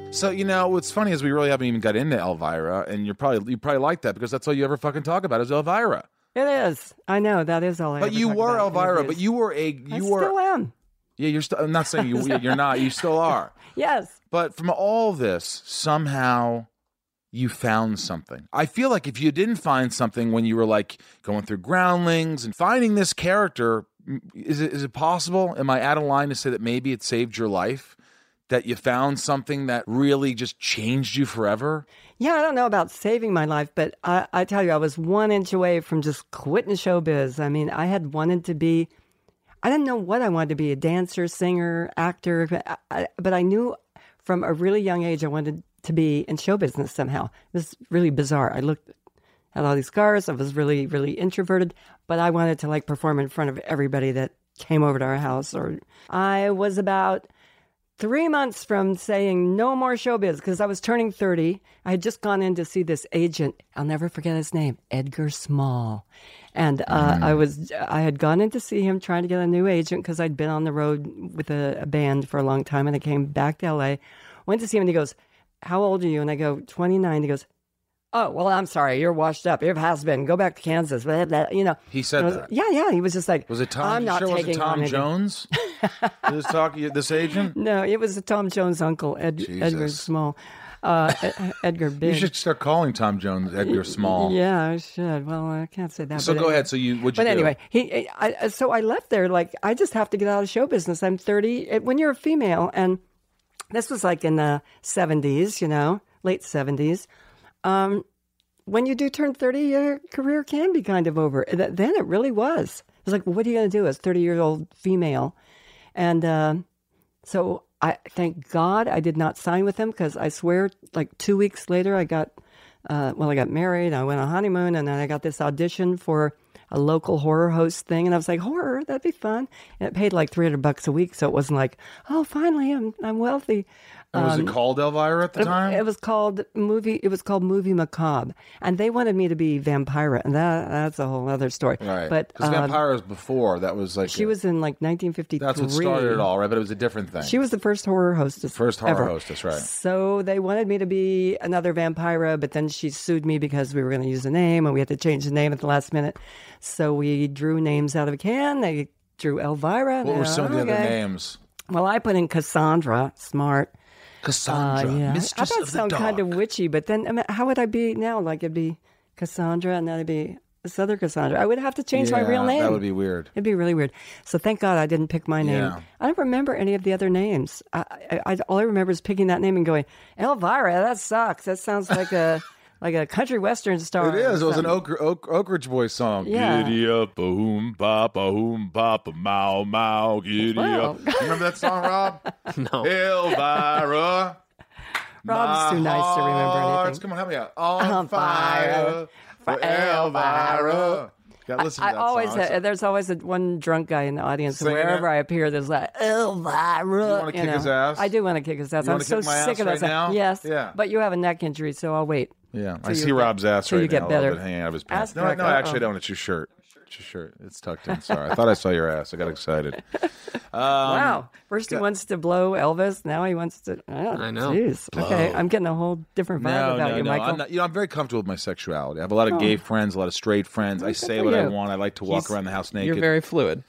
So, you know, what's funny is we really haven't even got into Elvira, and you're probably you probably like that because that's all you ever fucking talk about is Elvira. It is. I know that is all I. But ever you talk were about. Elvira, It but is. you were a you I were still am. Yeah, you're still I'm not saying you you're not, you still are. Yes. But from all this, somehow you found something. I feel like if you didn't find something when you were like going through Groundlings and finding this character, is it is it possible? Am I out of line to say that maybe it saved your life? That you found something that really just changed you forever? Yeah, I don't know about saving my life, but I, I tell you, I was one inch away from just quitting showbiz. I mean, I had wanted to be, I didn't know what I wanted to be, a dancer, singer, actor, but I, but I knew from a really young age I wanted to be in show business somehow. It was really bizarre. I looked, had all these scars. I was really, really introverted, but I wanted to like perform in front of everybody that came over to our house. Or I was about three months from saying no more showbiz because I was turning thirty. I had just gone in to see this agent. I'll never forget his name, Edgar Small. And uh, mm. I was, I had gone in to see him trying to get a new agent because I'd been on the road with a, a band for a long time. And I came back to L A, went to see him, and he goes, "How old are you?" And I go, twenty-nine. He goes, "Oh, well, I'm sorry. You're washed up. It has been. Go back to Kansas." Blah, blah, you know. He said was, that. Yeah, yeah. He was just like, was it Tom? I'm not sure taking was it Tom on Jones? this talk, this agent? No, it was Tom Jones' uncle, Ed, Edgar Small. Uh, Edgar Big. You should start calling Tom Jones Edgar Small. Yeah, I should. Well, I can't say that. So but go anyway. ahead. So you, what'd you But do? anyway, he. I, so I left there. Like I just have to get out of show business. I'm thirty. When you're a female, and this was like in the seventies, you know, late seventies. Um, when you do turn thirty, your career can be kind of over. Th- Then it really was. It was like, well, what are you going to do as a thirty-year-old female? And uh, so I thank God I did not sign with him because I swear, like two weeks later, I got, uh, well, I got married. I went on honeymoon, and then I got this audition for a local horror host thing, and I was like, horror, that'd be fun. And it paid like three hundred bucks a week, so it wasn't like, oh, finally, I'm I'm wealthy. And was Um, it called Elvira at the It, time? it was called movie. It was called Movie Macabre, and they wanted me to be Vampira, and that that's a whole other story. Right. But Because uh, Vampira was before. That was like she a- was in like nineteen fifty-three. That's what started it all, right? But it was a different thing. She was the first horror hostess. First horror ever. hostess, right? So they wanted me to be another Vampira, but then she sued me because we were going to use a name, and we had to change the name at the last minute. So we drew names out of a can. They drew Elvira. What were some of the okay. other names? Well, I put in Cassandra. Smart. Cassandra, Uh, yeah. Mistress I thought of it the sounded Dark. kind of witchy, but then I mean, how would I be now? Like it'd be Cassandra, and then it'd be this other Cassandra. I would have to change my Yeah, real name. That would be weird. It'd be really weird. So thank God I didn't pick my name. Yeah. I don't remember any of the other names. I, I, I all I remember is picking that name and going, Elvira, that sucks. That sounds like a like a country western star. It is. It was an Something. Oak, Oak, Oak Ridge Boys song. Yeah. Giddy up, a hoom, papa, hoom, papa, mow, mow, giddy Wow. up. You remember that song, Rob? No. Elvira. Rob's my too nice to remember heart's- anything. Come on, help me out. On, On fire, fire for for Elvira. Gotta listen I to that always song. uh, there's always a, one drunk guy in the audience. Singing Wherever it? I appear, there's like Elvira. You wanna kick know. his ass? I do want to kick his ass. You I'm wanna so kick my sick ass of right that. now? Yes. Yeah. But you have a neck injury, so I'll wait. Yeah, I till see you get- Rob's ass till right you get now. better. A little bit hanging out of his pants. Ass No, crack, no, uh-oh. actually, I don't. It's your shirt. It's your shirt. It's tucked in. Sorry, I thought I saw your ass. I got excited. Um, Wow. First he wants to blow Elvis. Now he wants to. Oh, I know. Jeez. Okay, I'm getting a whole different vibe No, about no, you, no. Michael. I'm not, you know, I'm very comfortable with my sexuality. I have a lot of gay friends, a lot of straight friends. I good say for what I you. want. I like to walk He's- around the house naked. You're very fluid.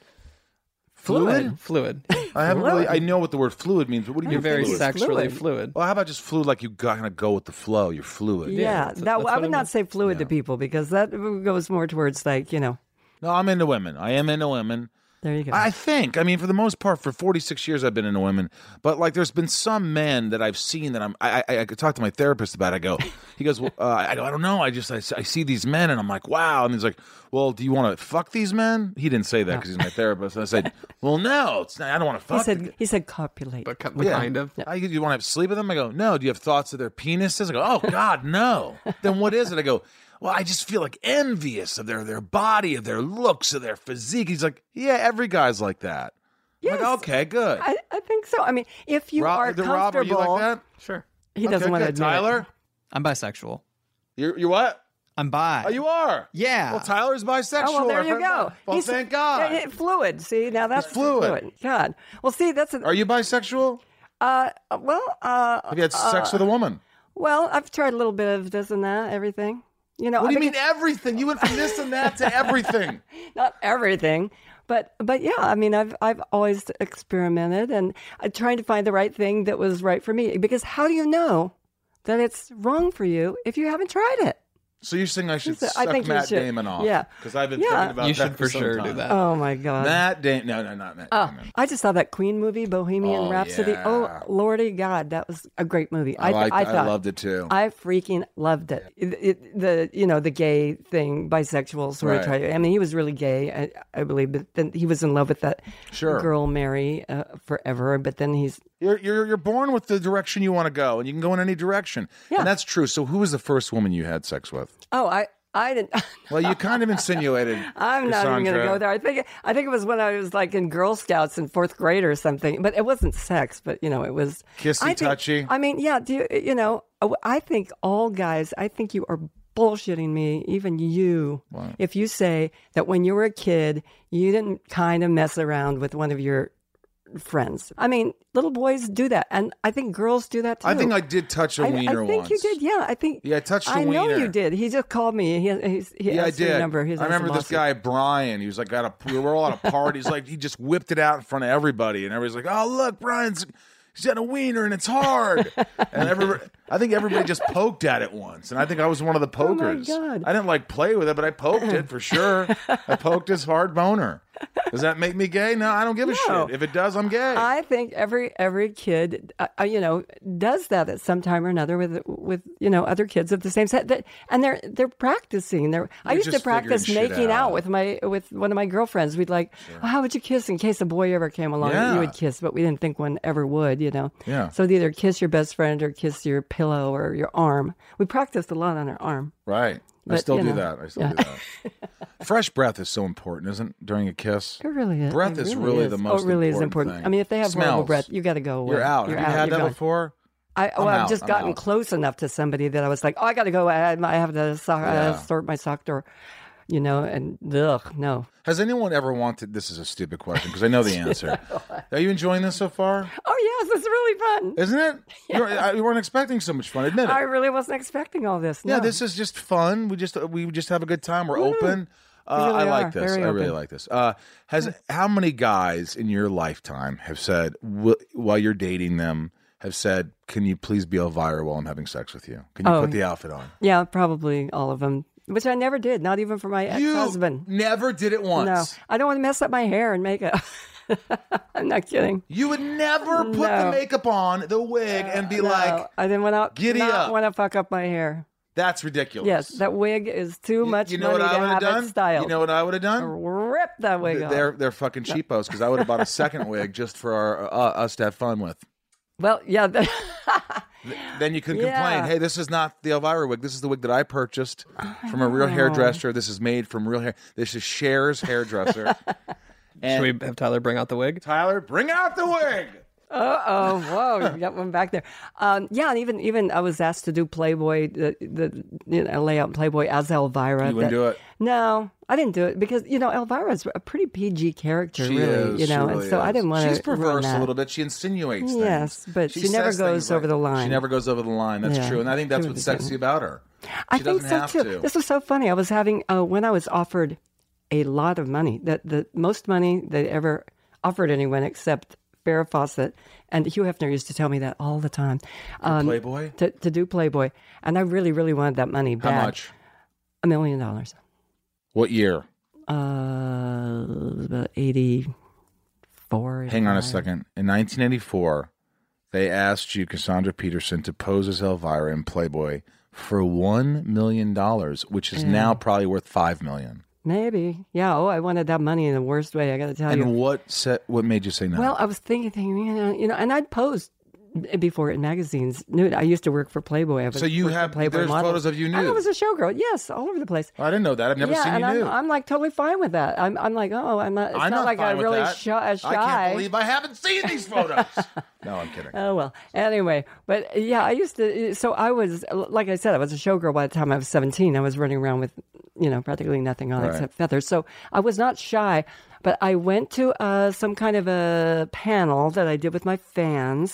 fluid. Fluid. I haven't really. I know what the word fluid means, but what do you You're mean very fluid? sexually fluid. fluid. Well, how about just fluid? Like you kind of go with the flow. You're fluid. yeah, that's- that, that's I what would it not is. say fluid to people because that goes more towards like you know. No, I'm into women. I am into women. There you go. I think. I mean, for the most part, for forty-six years, I've been into women. But like, there's been some men that I've seen that I'm. I I, I could talk to my therapist about. It. I go. He goes. Well, uh, I go. I don't know. I just I, I see these men and I'm like, wow. And he's like, well, do you want to fuck these men? He didn't say that because he's my therapist. And I said, well, no. It's not, I don't want to fuck. he said the- he said copulate. But ki- Yeah. kind of. I, you want to have sleep with them? I go, no. Do you have thoughts of their penises? I go, oh God, no. Then what is it? I go, well, I just feel like envious of their their body, of their looks, of their physique. He's like, yeah, every guy's like that. I'm Yes. like, okay, good. I, I think so. I mean, if you Rob, are the Rob, are you comfortable, like that? Sure. he doesn't Okay, want to good. admit it. Tyler, I'm bisexual. you're you what? I'm bi. Oh, you are. Yeah. Well, Tyler's bisexual. Oh, well, there you go. Well, He's- thank God. yeah, yeah, fluid. See, now that's fluid. God. Well, see, that's a, Are you bisexual? Uh, well, uh, Have you had sex with a woman? well, I've tried a little bit of this and that, everything. You know, What do you I mean everything? You went from this and that to everything. not everything, but but yeah, I mean, I've I've always experimented and uh, trying to find the right thing that was right for me. Because how do you know that it's wrong for you if you haven't tried it? So you're saying I should So I suck think you Matt should. Damon off? Yeah. Because I've been Yeah. thinking about You that should for some sure time. do that. Oh my God. Matt Damon. No, no, not Matt Oh, Damon. I just saw that Queen movie, Bohemian Oh, Rhapsody. yeah. Oh, Lordy God, that was a great movie. I, liked, I, I, thought, loved it too. I freaking loved it. It, it. The you know the gay thing, bisexual sort Right. of try. I mean, he was really gay, I, I believe, but then he was in love with that Sure. girl Mary uh, forever. But then he's You're, you're you're born with the direction you want to go, and you can go in any direction. Yeah. And that's true. So who was the first woman you had sex with? oh I. I didn't. Well, you kind of insinuated. I'm not even going to Cassandra. go there. I think I think it was when I was like in Girl Scouts in fourth grade or something. But it wasn't sex. But you know, it was Kissy, I think- touchy? I mean, yeah. Do you you know? I think all guys. I think you are bullshitting me. Even you, if you say that when you were a kid, you didn't kind of mess around with one of your friends. I mean, little boys do that, and I think girls do that too. I think I did touch a I, wiener I think once. you did. Yeah, I think. Yeah, I touched a I know wiener. you did. He just called me. He, he's, he Yeah, I asked for your did. number. He's I on some remember this lawsuit. guy Brian. He was like at a we were all at a party. He's like he just whipped it out in front of everybody, and everybody's like, "Oh, look, Brian's he's got a wiener and it's hard." And everybody, I think everybody just poked at it once, and I think I was one of the pokers. Oh, God. I didn't like play with it, but I poked it for sure. I poked his hard boner. Does that make me gay? No, I don't give a No. shit. If it does, I'm gay. I think every every kid, uh, uh, you know, does that at some time or another with with you know other kids of the same set. That, and they're they're practicing. They're I You're used to just practice figuring shit making out. out. with my with one of my girlfriends. We'd like, oh, how would you kiss in case a boy ever came along? Yeah. You would kiss, but we didn't think one ever would. You know. Yeah. So it'd either kiss your best friend or kiss your pillow or your arm. We practiced a lot on our arm. right. I But, still you do know, that. I still yeah. do that. Fresh breath is so important, isn't it, during a kiss? It really is. Breath It is really is. the Oh, most it really is important important. thing. I mean, if they have horrible Smells. breath, you got to go away. You're out. You're Have you out. had You're that gone. before? I, well, out. I've just I'm gotten out. close enough to somebody that I was like, oh, I got to go. I, I have to so- Yeah. uh, sort my sock drawer, you know, and ugh, no. Has anyone ever wanted? This is a stupid question because I know the answer. Are you enjoying this so far? Oh, yes, it's really fun. Isn't it? You're, I, you weren't expecting so much fun. Admit it. I really wasn't expecting all this. yeah, no. this is just fun. We just we just have a good time. We're open. Uh, really I like are. this. Very I really open. like this. Uh, has how many guys in your lifetime have said wh- while you're dating them have said, "Can you please be Elvira while I'm having sex with you? Can you Oh. put the outfit on?" Yeah, probably all of them, which I never did, not even for my ex-husband. You never did it once. No, I don't want to mess up my hair and makeup. I'm not kidding. You would never put the No. makeup on, the wig, and be like, No, I didn't want to "Giddy not up." want to fuck up my hair. "That's ridiculous." Yes, that wig is too You- much you know money what I to would have done? it styled. You know what I would have done? Rip that wig off. They're they're fucking cheapos because I would have bought a second wig just for our, uh, us to have fun with. Well, yeah. the- Then you can Yeah. complain, "Hey, this is not the Elvira wig. This is the wig that I purchased from a real hairdresser. This is made from real hair. This is Cher's hairdresser." And Should we have Tyler bring out the wig? Tyler, bring out the wig. Uh oh! Whoa, you got one back there. Um, yeah, and even even I was asked to do Playboy, the the you know, layout in Playboy as Elvira. You wouldn't that- do it? No, I didn't do it because you know Elvira's a pretty P G character, She really. is. You know, she and really so I is. didn't want to. She's perverse a little bit. She insinuates things. Yes, but she never says goes things over the line. She never goes over the line. That's Yeah. true, and I think that's She what's really sexy didn't. about her. I She think doesn't so have too. to. This was so funny. I was having uh, when I was offered a lot of money, that the most money they ever offered anyone except Farrah Fawcett, and Hugh Hefner used to tell me that all the time. Um, Playboy? to, to do Playboy, and I really, really wanted that money How bad. much? A million dollars. What year? Uh, about eighty-four. Hang on a eighty-five. second. In nineteen eighty-four, they asked you, Cassandra Peterson, to pose as Elvira in Playboy for one million dollars, which is now probably worth five million dollars. Maybe. Yeah. Oh, I wanted that money in the worst way. I got to tell you. And what set, what made you say no? Well, I was thinking, thinking, you know, you know, and I'd posed before in magazines. Nude. I used to work for Playboy. I was So you worked for have- Playboy there's models. photos of you And I nude? was a showgirl. Yes, all over the place. I didn't know that. I've never yeah, seen and you I'm, nude. I'm like totally fine with that. I'm, I'm like, oh, I'm not. It's I'm not, not like fine I'm with really that. shy. shy. I can't believe I haven't seen these photos. No, I'm kidding. Oh, well. Anyway, but yeah, I used to. So I was, like I said, I was a showgirl by the time I was seventeen. I was running around with, you know, practically nothing on Right. except feathers. So I was not shy, but I went to uh, some kind of a panel that I did with my fans.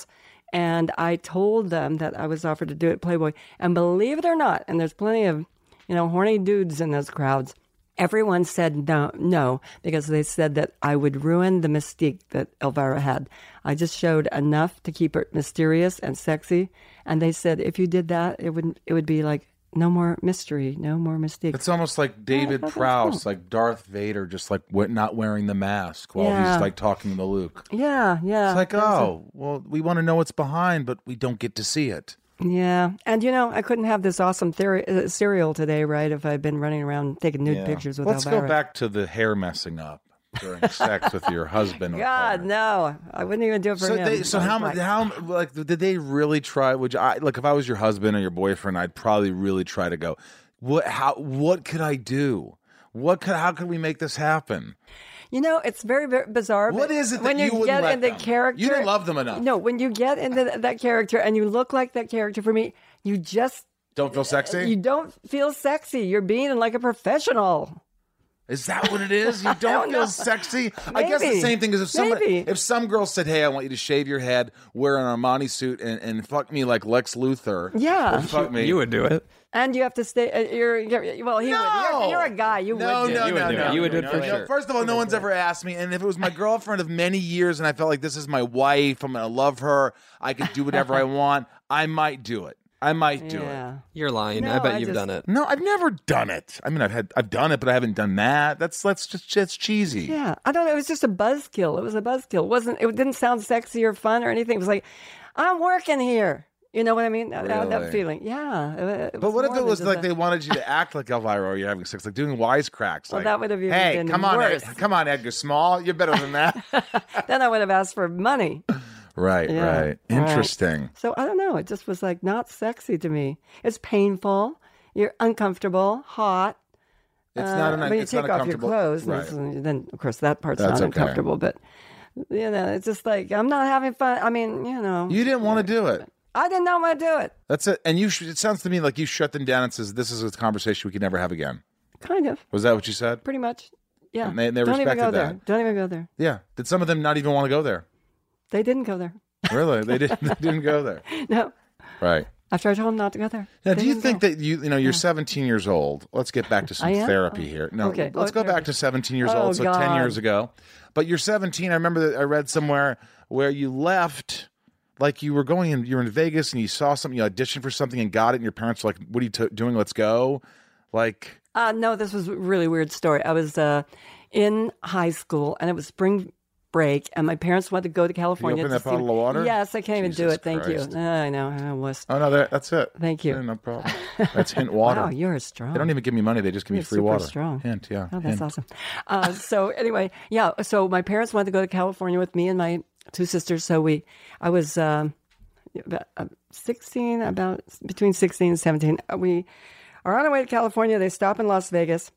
And I told them that I was offered to do it at Playboy. And believe it or not, and there's plenty of, you know, horny dudes in those crowds, everyone said no, no, because they said that I would ruin the mystique that Elvira had. I just showed enough to keep it mysterious and sexy. And they said, if you did that, it would, it would be like, no more mystery, no more mystique. It's almost like David Yeah, I thought that was Prowse, cool. like Darth Vader, just like w- not wearing the mask while Yeah. he's like talking to Luke. Yeah, yeah. It's like, That's a- oh, well, we want to know what's behind, but we don't get to see it. Yeah, and you know, I couldn't have this awesome theory, uh, cereal today, right? If I'd been running around taking nude Yeah. pictures with Let's Elvira. go back to the hair messing up during sex with your husband. or God, partner. no, I wouldn't even do it for So, him. they, so how Like, how like did they really try? Would you, I like if I was your husband or your boyfriend, I'd probably really try to go. What how what could I do? What could how could we make this happen? You know, it's very, very bizarre. What but is it that when you you wouldn't get let into them? character? You didn't love them enough. No, when you get into th- that character and you look like that character, for me, you just Don't feel sexy? you don't feel sexy. You're being like a professional. Is that what it is? You don't, don't feel know. sexy? I guess the Maybe. same thing as if somebody, Maybe. if some girl said, "Hey, I want you to shave your head, wear an Armani suit, and, and fuck me like Lex Luthor." Yeah. Or fuck me. You would do it. And you have to stay. Uh, you're, you're well. He No! would. You're, you're a guy. You no, would. do no, it. You would no, do it. no. You would do it no, for no. sure. First of all, no one's ever asked me, and if it was my girlfriend of many years, and I felt like this is my wife, I'm gonna love her, I could do whatever I want, I might do it. I might do it. Yeah. You're lying. No, I bet I you've just- done it. No, I've never done it. I mean, I've had, I've done it, but I haven't done that. That's, that's just, it's cheesy. Yeah, I don't know. It was just a buzzkill. It was a buzzkill. It wasn't. It didn't sound sexy or fun or anything. It was like, I'm working here. You know what I mean? That- That, Really? feeling. Yeah. it- it But what if more it than was just like a- they wanted you to act like Elvira or you're having sex, like doing wisecracks? Well, like, that would have even hey, been come on, worse. Ed, come on, Edgar Small, you're better than that. Then I would have asked for money. right, Yeah. right. Right. Interesting. So I don't know. It just was like not sexy to me. It's painful. You're uncomfortable, hot. It's Uh, not an. when you it's take not off your uncomfortable- clothes, Right. and then of course that part's That's not okay. uncomfortable. But you know, it's just like I'm not having fun. I mean, you know, You didn't want to do it. I did not want to do it. That's it. And you. Sh- it sounds to me like you shut them down and says, "This is a conversation we could never have again." Kind of, Was that what you said? pretty much. Yeah. And they- they Don't even respected go there. that. Don't even go there. Yeah. Did some of them not even want to go there? They didn't go there. Really? They didn't. They didn't go there. No. Right. After I told them not to go there. Now, they do you didn't think go. that you, you know, you're seventeen years old? Let's get back to some I am? therapy Oh, here. No, okay. let's Oh, go back therapy. to seventeen years Oh, old, so ten God. years ago. But you're seventeen. I remember that I read somewhere where you left, like you were going in, you're in Vegas and you saw something, you auditioned for something and got it, and your parents were like, "What are you t- doing? Let's go." Like, Uh, no, this was a really weird story. I was uh, in high school, and it was spring break, and my parents wanted to go to California. open to that see- bottle of water? Yes, I can't even do Jesus it. Thank Christ. you. Uh, I know. I was. oh no, that, that's it. Thank you. Yeah, no problem. That's Hint water. Wow, you're strong. They don't even give me money; they just give me You're free super water. strong. Hint, yeah. Oh, that's Hint. awesome. Uh, so anyway, yeah. So my parents wanted to go to California with me and my two sisters. So we, I was um, about uh, sixteen, about between sixteen and seventeen. Uh, We are on our way to California. They stop in Las Vegas.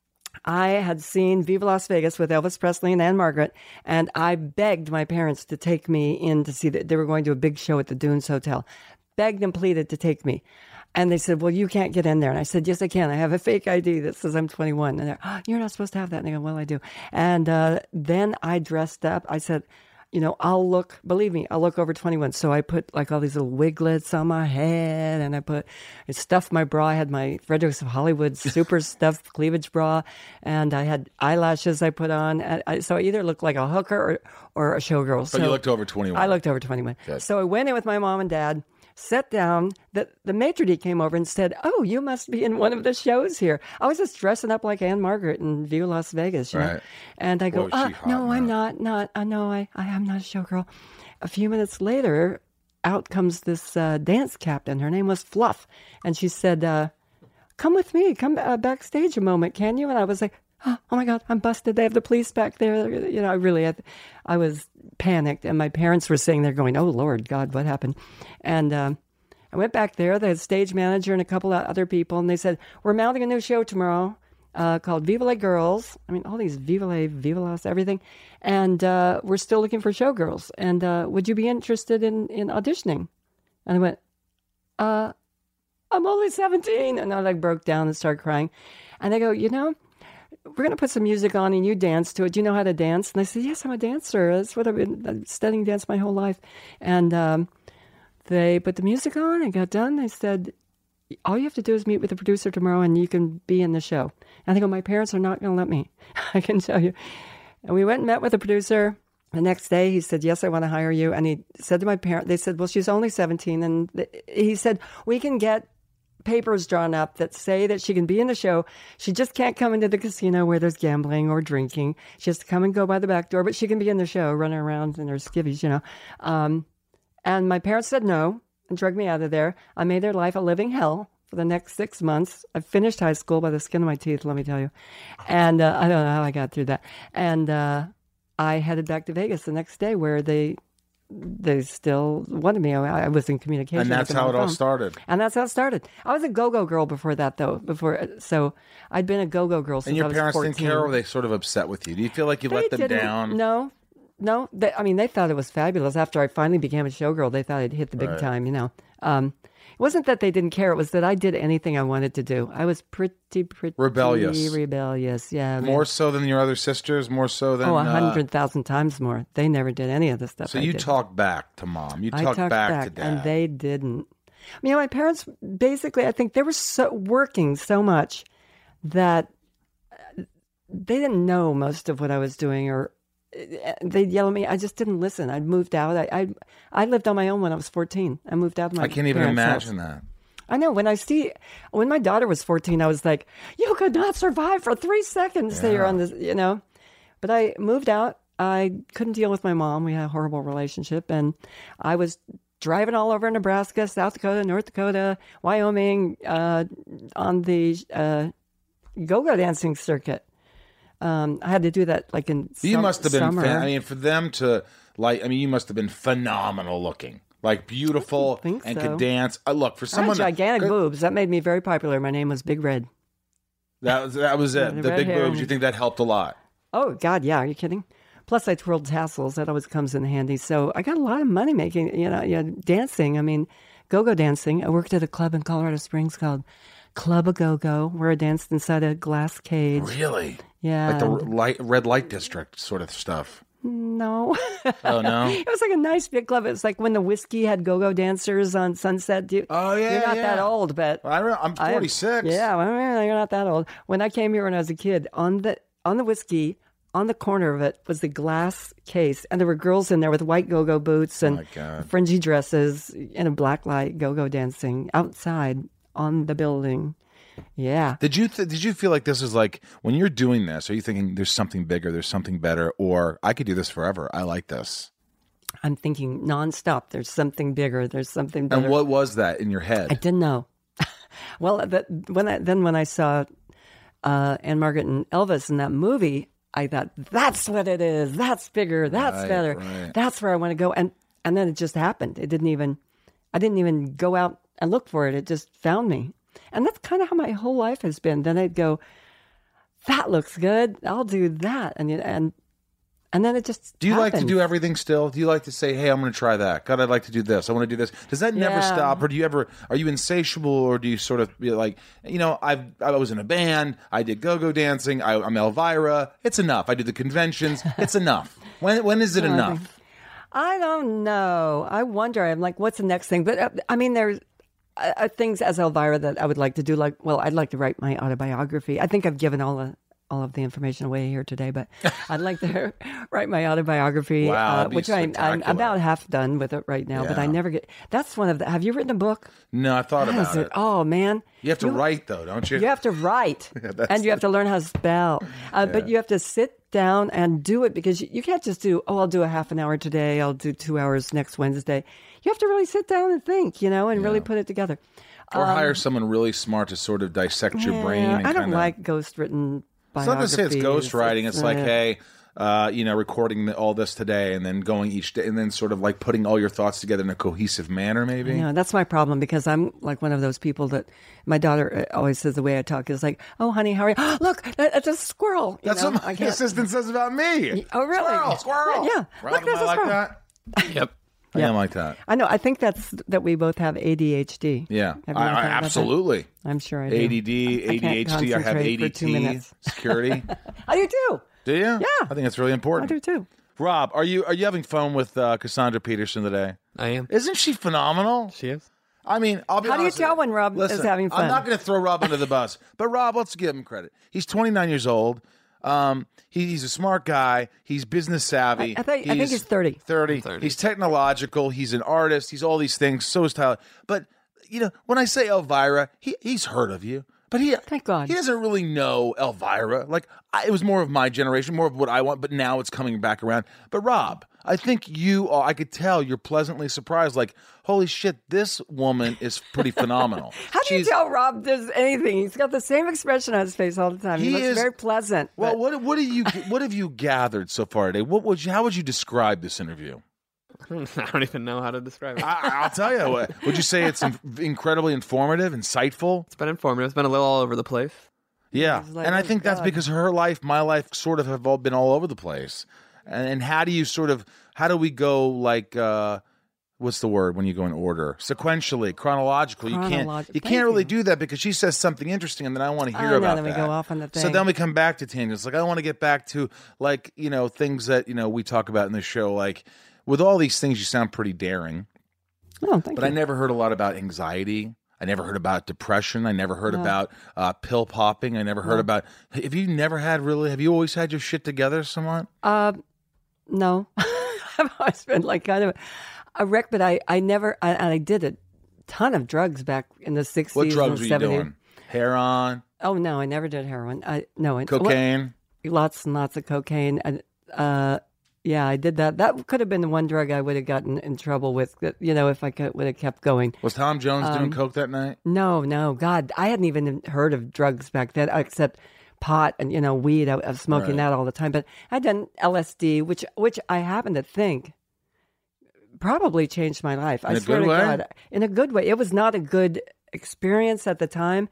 I had seen Viva Las Vegas with Elvis Presley and Anne Margaret, and I begged my parents to take me in to see that they were going to a big show at the Dunes Hotel. Begged and pleaded to take me. And they said, well, you can't get in there. And I said, yes, I can. I have a fake I D that says I'm twenty-one. And they're, oh, you're not supposed to have that. And they go, well, I do. And uh, then I dressed up. I said, you know, I'll look, believe me, I'll look over twenty-one. So I put like all these little wiglets on my head, and I put, I stuffed my bra. I had my Fredericks of Hollywood super stuffed cleavage bra, and I had eyelashes I put on. And I, so I either looked like a hooker or, or a showgirl. But so you looked over twenty-one. I looked over twenty-one. Good. So I went in with my mom and dad, sat down. The, the maitre d' came over and said, oh, you must be in one of the shows here. I was just dressing up like Anne Margaret in Viva Las Vegas. You know? Right. And I go, Boy, was uh, she hot no, in I'm that. not, not, I know I, I am not a showgirl. A few minutes later, out comes this uh, dance captain. Her name was Fluff. And she said, uh, come with me, come uh, backstage a moment, can you? And I was like, oh, oh my God, I'm busted. They have the police back there. You know, I really, I, I was panicked. And my parents were sitting there going, oh, Lord God, what happened? And um, I went back there. The stage manager and a couple of other people, and they said, we're mounting a new show tomorrow uh, called Viva La Girls. I mean, all these Viva La, Viva Las, everything. And uh, we're still looking for showgirls. And uh, would you be interested in, in auditioning? And I went, uh, I'm only seventeen. And I like broke down and started crying. And they go, you know, we're going to put some music on and you dance to it. Do you know how to dance? And I said, yes, I'm a dancer. That's what I've been I'm studying dance my whole life. And um, they put the music on. I got done. They said, all you have to do is meet with the producer tomorrow and you can be in the show. And I think, oh, my parents are not going to let me. I can tell you. And we went and met with the producer. The next day, he said, yes, I want to hire you. And he said to my parents, they said, well, she's only seventeen. And th- he said, we can get papers drawn up that say that she can be in the show. She just can't come into the casino where there's gambling or drinking. She has to come and go by the back door, but she can be in the show, running around in her skivvies, you know. Um, and my parents said no and dragged me out of there. I made their life a living hell for the next six months. I finished high school by the skin of my teeth, let me tell you. And uh, I don't know how I got through that. And uh, I headed back to Vegas the next day where they they still wanted me. I, I was in communication. And that's how it all started. And that's how it started. I was a go-go girl before that, though. Before, so I'd been a go-go girl since And your I was parents fourteen. didn't care, or were they sort of upset with you? Do you feel like you They let them didn't- down? No, no. They, I mean, they thought it was fabulous. After I finally became a showgirl, they thought I'd hit the big Right. time, you know. Um, it wasn't that they didn't care. It was that I did anything I wanted to do. I was pretty, pretty... Rebellious. Rebellious, yeah. man. More so than your other sisters? More so than... Oh, a uh, hundred thousand times more. They never did any of the stuff So I you did. talk back to mom. You I talk talked back, back, to dad. and they didn't. You know, my parents basically, I think they were so working so much that they didn't know most of what I was doing, or they'd yell at me. I just didn't listen. I'd moved out. I I, I lived on my own when I was fourteen. I moved out of my I can't even parents' house. imagine that. I know. When I see, when my daughter was fourteen, I was like, you could not survive for three seconds there on this, you know. But I moved out. I couldn't deal with my mom. We had a horrible relationship. And I was driving all over Nebraska, South Dakota, North Dakota, Wyoming, uh, on the uh, go-go dancing circuit. Um, I had to do that like in You sum- must have been... summer. Fan- I mean, for them to... like, I mean, you must have been phenomenal looking. Like, beautiful think and so. could dance. Uh, look, for I had someone... gigantic that, boobs. That made me very popular. My name was Big Red. That was, that was it. the The red big hair. boobs, you think that helped a lot? Oh, God, yeah. Are you kidding? Plus, I twirled tassels. That always comes in handy. So I got a lot of money making, you know, you know dancing. I mean, go-go dancing. I worked at a club in Colorado Springs called Club A Go-Go, where I danced inside a glass cage. Really? Yeah. Like the light, red light district sort of stuff. No. Oh, no? It was like a nice big club. It was like when the Whiskey had go-go dancers on Sunset. You, Oh, yeah, You're not that yeah. old, but... I don't know. I'm I am- forty-six. yeah, well, you're not that old. When I came here when I was a kid, on the on the Whiskey, on the corner of it was the glass case, and there were girls in there with white go-go boots and my God. fringy dresses in a black light go-go dancing outside on the building. Yeah. Did you th- did you feel like this is like when you're doing this? Are you thinking there's something bigger, there's something better, or I could do this forever? I like this. I'm thinking nonstop. There's something bigger. There's something better. And what was that in your head? I didn't know. well, that, when I, then when I saw uh, Anne Margaret and Elvis in that movie, I thought, that's what it is. That's bigger. That's Right, better. right. That's where I want to go. And and then it just happened. It didn't even, I didn't even go out and look for it. It just found me. And that's kind of how my whole life has been. Then I'd go, that looks good. I'll do that. And and and then it just Do you like to happens. do everything still? Do you like to say, hey, I'm going to try that? God, I'd like to do this. I want to do this. Does that never Yeah. stop? Or do you ever, are you insatiable, or do you sort of be like, you know, I've, I was in a band. I did go-go dancing. I, I'm Elvira. It's enough. I do the conventions. It's enough. When When is it enough? I don't know. I wonder. I'm like, what's the next thing? But uh, I mean, there's uh, uh, things as Elvira that I would like to do. Like, well, I'd like to write my autobiography. I think I've given all the all of the information away here today, but I'd like to write my autobiography, Wow, uh, that'd be which I'm, I'm spectacular. about half done with it right now. But I Yeah. never get. That's one of the. Have you written a book? No, I thought Has about it? it. Oh man, You have to write, though, don't you? you have to write, that's and you have to learn how to spell. Uh, But you have to sit down and do it, because you, you can't just do, oh, I'll do a half an hour today, I'll do two hours next Wednesday. You have to really sit down and think, you know, and really put it together. Or hire someone really smart to sort of dissect your brain. Yeah, And I don't kinda, like ghostwritten It's not to say it's biographies. ghostwriting. It's like, uh, hey, uh, you know, recording the, all this today, and then going each day, and then sort of like putting all your thoughts together in a cohesive manner, maybe. Yeah, that's my problem, because I'm like one of those people that my daughter always says the way I talk is like, oh, honey, how are you? Look, that, that's a squirrel. You That's know, what I my can't- assistant says about me. Oh, really? Squirrel, squirrel. Yeah. Rob, Look, am there's I a like squirrel. that? Yep. I am like that. I know. I think that's that we both have A D H D. Yeah, Have you I, ever I, thought about that? absolutely. I'm sure I do. A D D, I can't A D H D. I have concentrate for two A D T, minutes. security. I do too. Do you? Yeah. I think it's really I important. do too. Rob, are you are you having fun with uh, Cassandra Peterson today? I am. Isn't she phenomenal? She is. I mean, I'll be How do you honest with tell when Rob is Listen, having fun? I'm not going to throw Rob under the bus, but Rob, let's give him credit. He's twenty-nine years old. Um, he, he's a smart guy. He's business savvy. I, I, think, I think he's thirty. thirty. thirty. He's technological. He's an artist. He's all these things. So is Tyler. But, you know, when I say Elvira, he, he's heard of you. But he, Thank God. he doesn't really know Elvira. Like, I, it was more of my generation, more of what I want, but now it's coming back around. But Rob, I think you are, I could tell you're pleasantly surprised. Like, holy shit, this woman is pretty phenomenal. How do She's- you tell Rob does anything? He's got the same expression on his face all the time. He, He looks is- very pleasant. Well, but- what what do you what have you gathered so far today? What would you, how would you describe this interview? I don't even know how to describe it. I, I'll tell you. What, would you say it's in, incredibly informative, insightful? It's been informative. It's been a little all over the place. Yeah, It's like, and I oh, think that's God. because her life, my life, sort of have all been all over the place. And, and how do you sort of how do we go like uh, what's the word when you go in order sequentially, chronological? You can't Chronolog- you Thank can't really you. do that because she says something interesting, and then I want to I hear know, about then we that. go off on the So thing. then we come back to tangents. Like I want to get back to like you know things that you know we talk about in the show. Like with all these things, you sound pretty daring. Oh, thank But you. I never heard a lot about anxiety. I never heard about depression. I never heard about uh, pill popping. I never heard about. Have you never had really? Have you always had your shit together somewhat? Uh, no. I've always been like kind of a wreck, but I, I never, I, and I did a ton of drugs back in the sixties What and drugs were you seventies. doing? Heroin, Oh, no, I never did heroin. I No. I- cocaine. Lots and lots of cocaine. And, uh, yeah, I did that. That could have been the one drug I would have gotten in trouble with, you know, if I could, would have kept going. Was Tom Jones Um, doing coke that night? No, no, God, I hadn't even heard of drugs back then, except pot and you know weed. I, I was smoking Right. that all the time. But I'd done L S D, which which I happen to think probably changed my life. I In a swear good to way? God, in a good way. It was not a good experience at the time,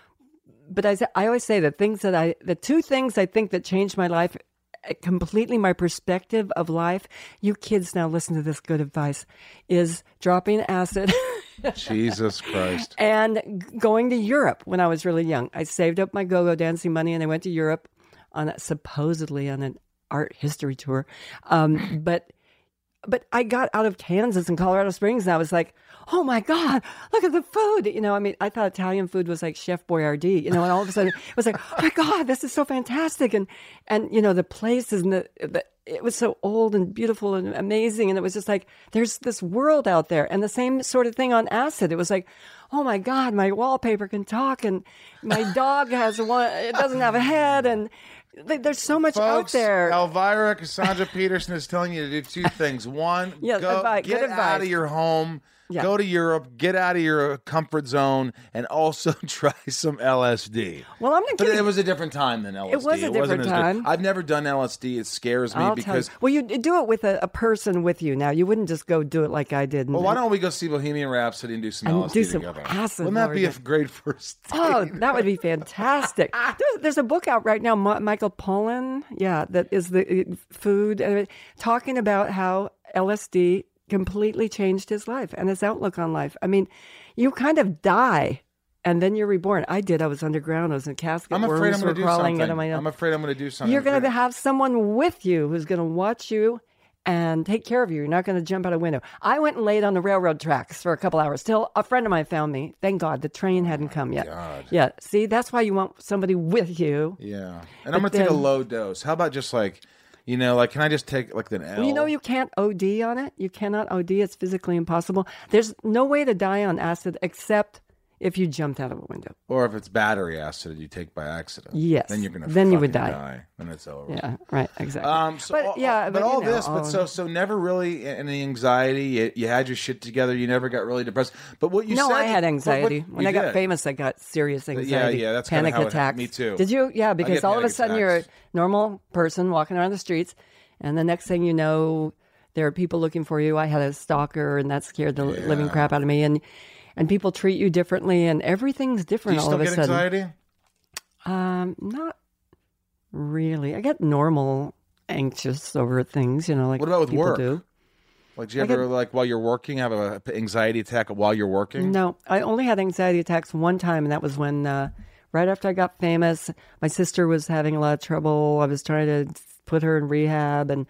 but I I always say the things that I the two things I think that changed my life. Completely my perspective of life. You kids now listen to this good advice is dropping acid Jesus Christ. and g- going to Europe when I was really young. I saved up my go-go dancing money and I went to Europe on a, supposedly on an art history tour. Um, but but I got out of Kansas and Colorado Springs and I was like, oh my God, look at the food. You know, I mean, I thought Italian food was like Chef Boyardee, you know, and all of a sudden it was like, oh my God, this is so fantastic. And, and you know, the places and the, the, it was so old and beautiful and amazing. And it was just like, there's this world out there. And the same sort of thing on acid. It was like, oh my God, my wallpaper can talk and my dog has one, it doesn't have a head. And th- there's so much Folks, out there. Elvira Cassandra Peterson is telling you to do two things. One, Yeah, go, advice- get good out advice. of your home, Yeah. go to Europe, get out of your comfort zone, and also try some L S D. Well, I'm not But kidding. it was a different time than L S D. It was a wasn't different as good. time. I've never done L S D. It scares me I'll because. tell you. Well, you d- do it with a, a person with you now. You wouldn't just go do it like I did. And, Well, why don't we go see Bohemian Rhapsody and do some And L S D do some together? acid, Wouldn't that be a Lord. great first date? Oh, that would be fantastic. There's, there's a book out right now, Ma- Michael Pollan, yeah, that is the uh, food, uh, talking about how L S D completely changed his life and his outlook on life. I mean, you kind of die and then you're reborn. I did. I was underground. I was in a casket. I'm afraid Worms I'm were going to do crawling something. out of my I'm afraid I'm going to do something. You're going to I'm have someone with you who's going to watch you and take care of you. You're not going to jump out a window. I went and laid on the railroad tracks for a couple hours till a friend of mine found me. Thank God the train hadn't come yet. God. Yeah. See, that's why you want somebody with you. Yeah, and I'm going But to take a then- low dose. How about just like, you know, like can I just take like an L? Well, you know, you can't O D on it. You cannot O D. It's physically impossible. There's no way to die on acid except if you jumped out of a window. Or if it's battery acid you take by accident. Yes. Then you're gonna Then you would fucking die. Then it's over. Yeah. Right. Exactly. Um. So, but all- yeah. But, you all know, this. But all- so so never really any anxiety. You, you had your shit together. You never got really depressed. But what you no, said. I had but what- anxiety. you when I got did. famous, I got serious anxiety. yeah, that's kinda panic how it- attacks. me too. Did you? Yeah, because get all of a panic sudden you're a attacks. normal person walking around the streets, and the next thing you know, there are people looking for you. I had a stalker, and that scared the living crap out of me. And and people treat you differently, and everything's Do different you all still of a get sudden. anxiety? Um, not really. I get normal anxious over things, you know, like What about with people work? do. Like, do you I ever get- like while you're working have a anxiety attack while you're working? No, I only had anxiety attacks one time, and that was when uh, right after I got famous, my sister was having a lot of trouble. I was trying to put her in rehab, and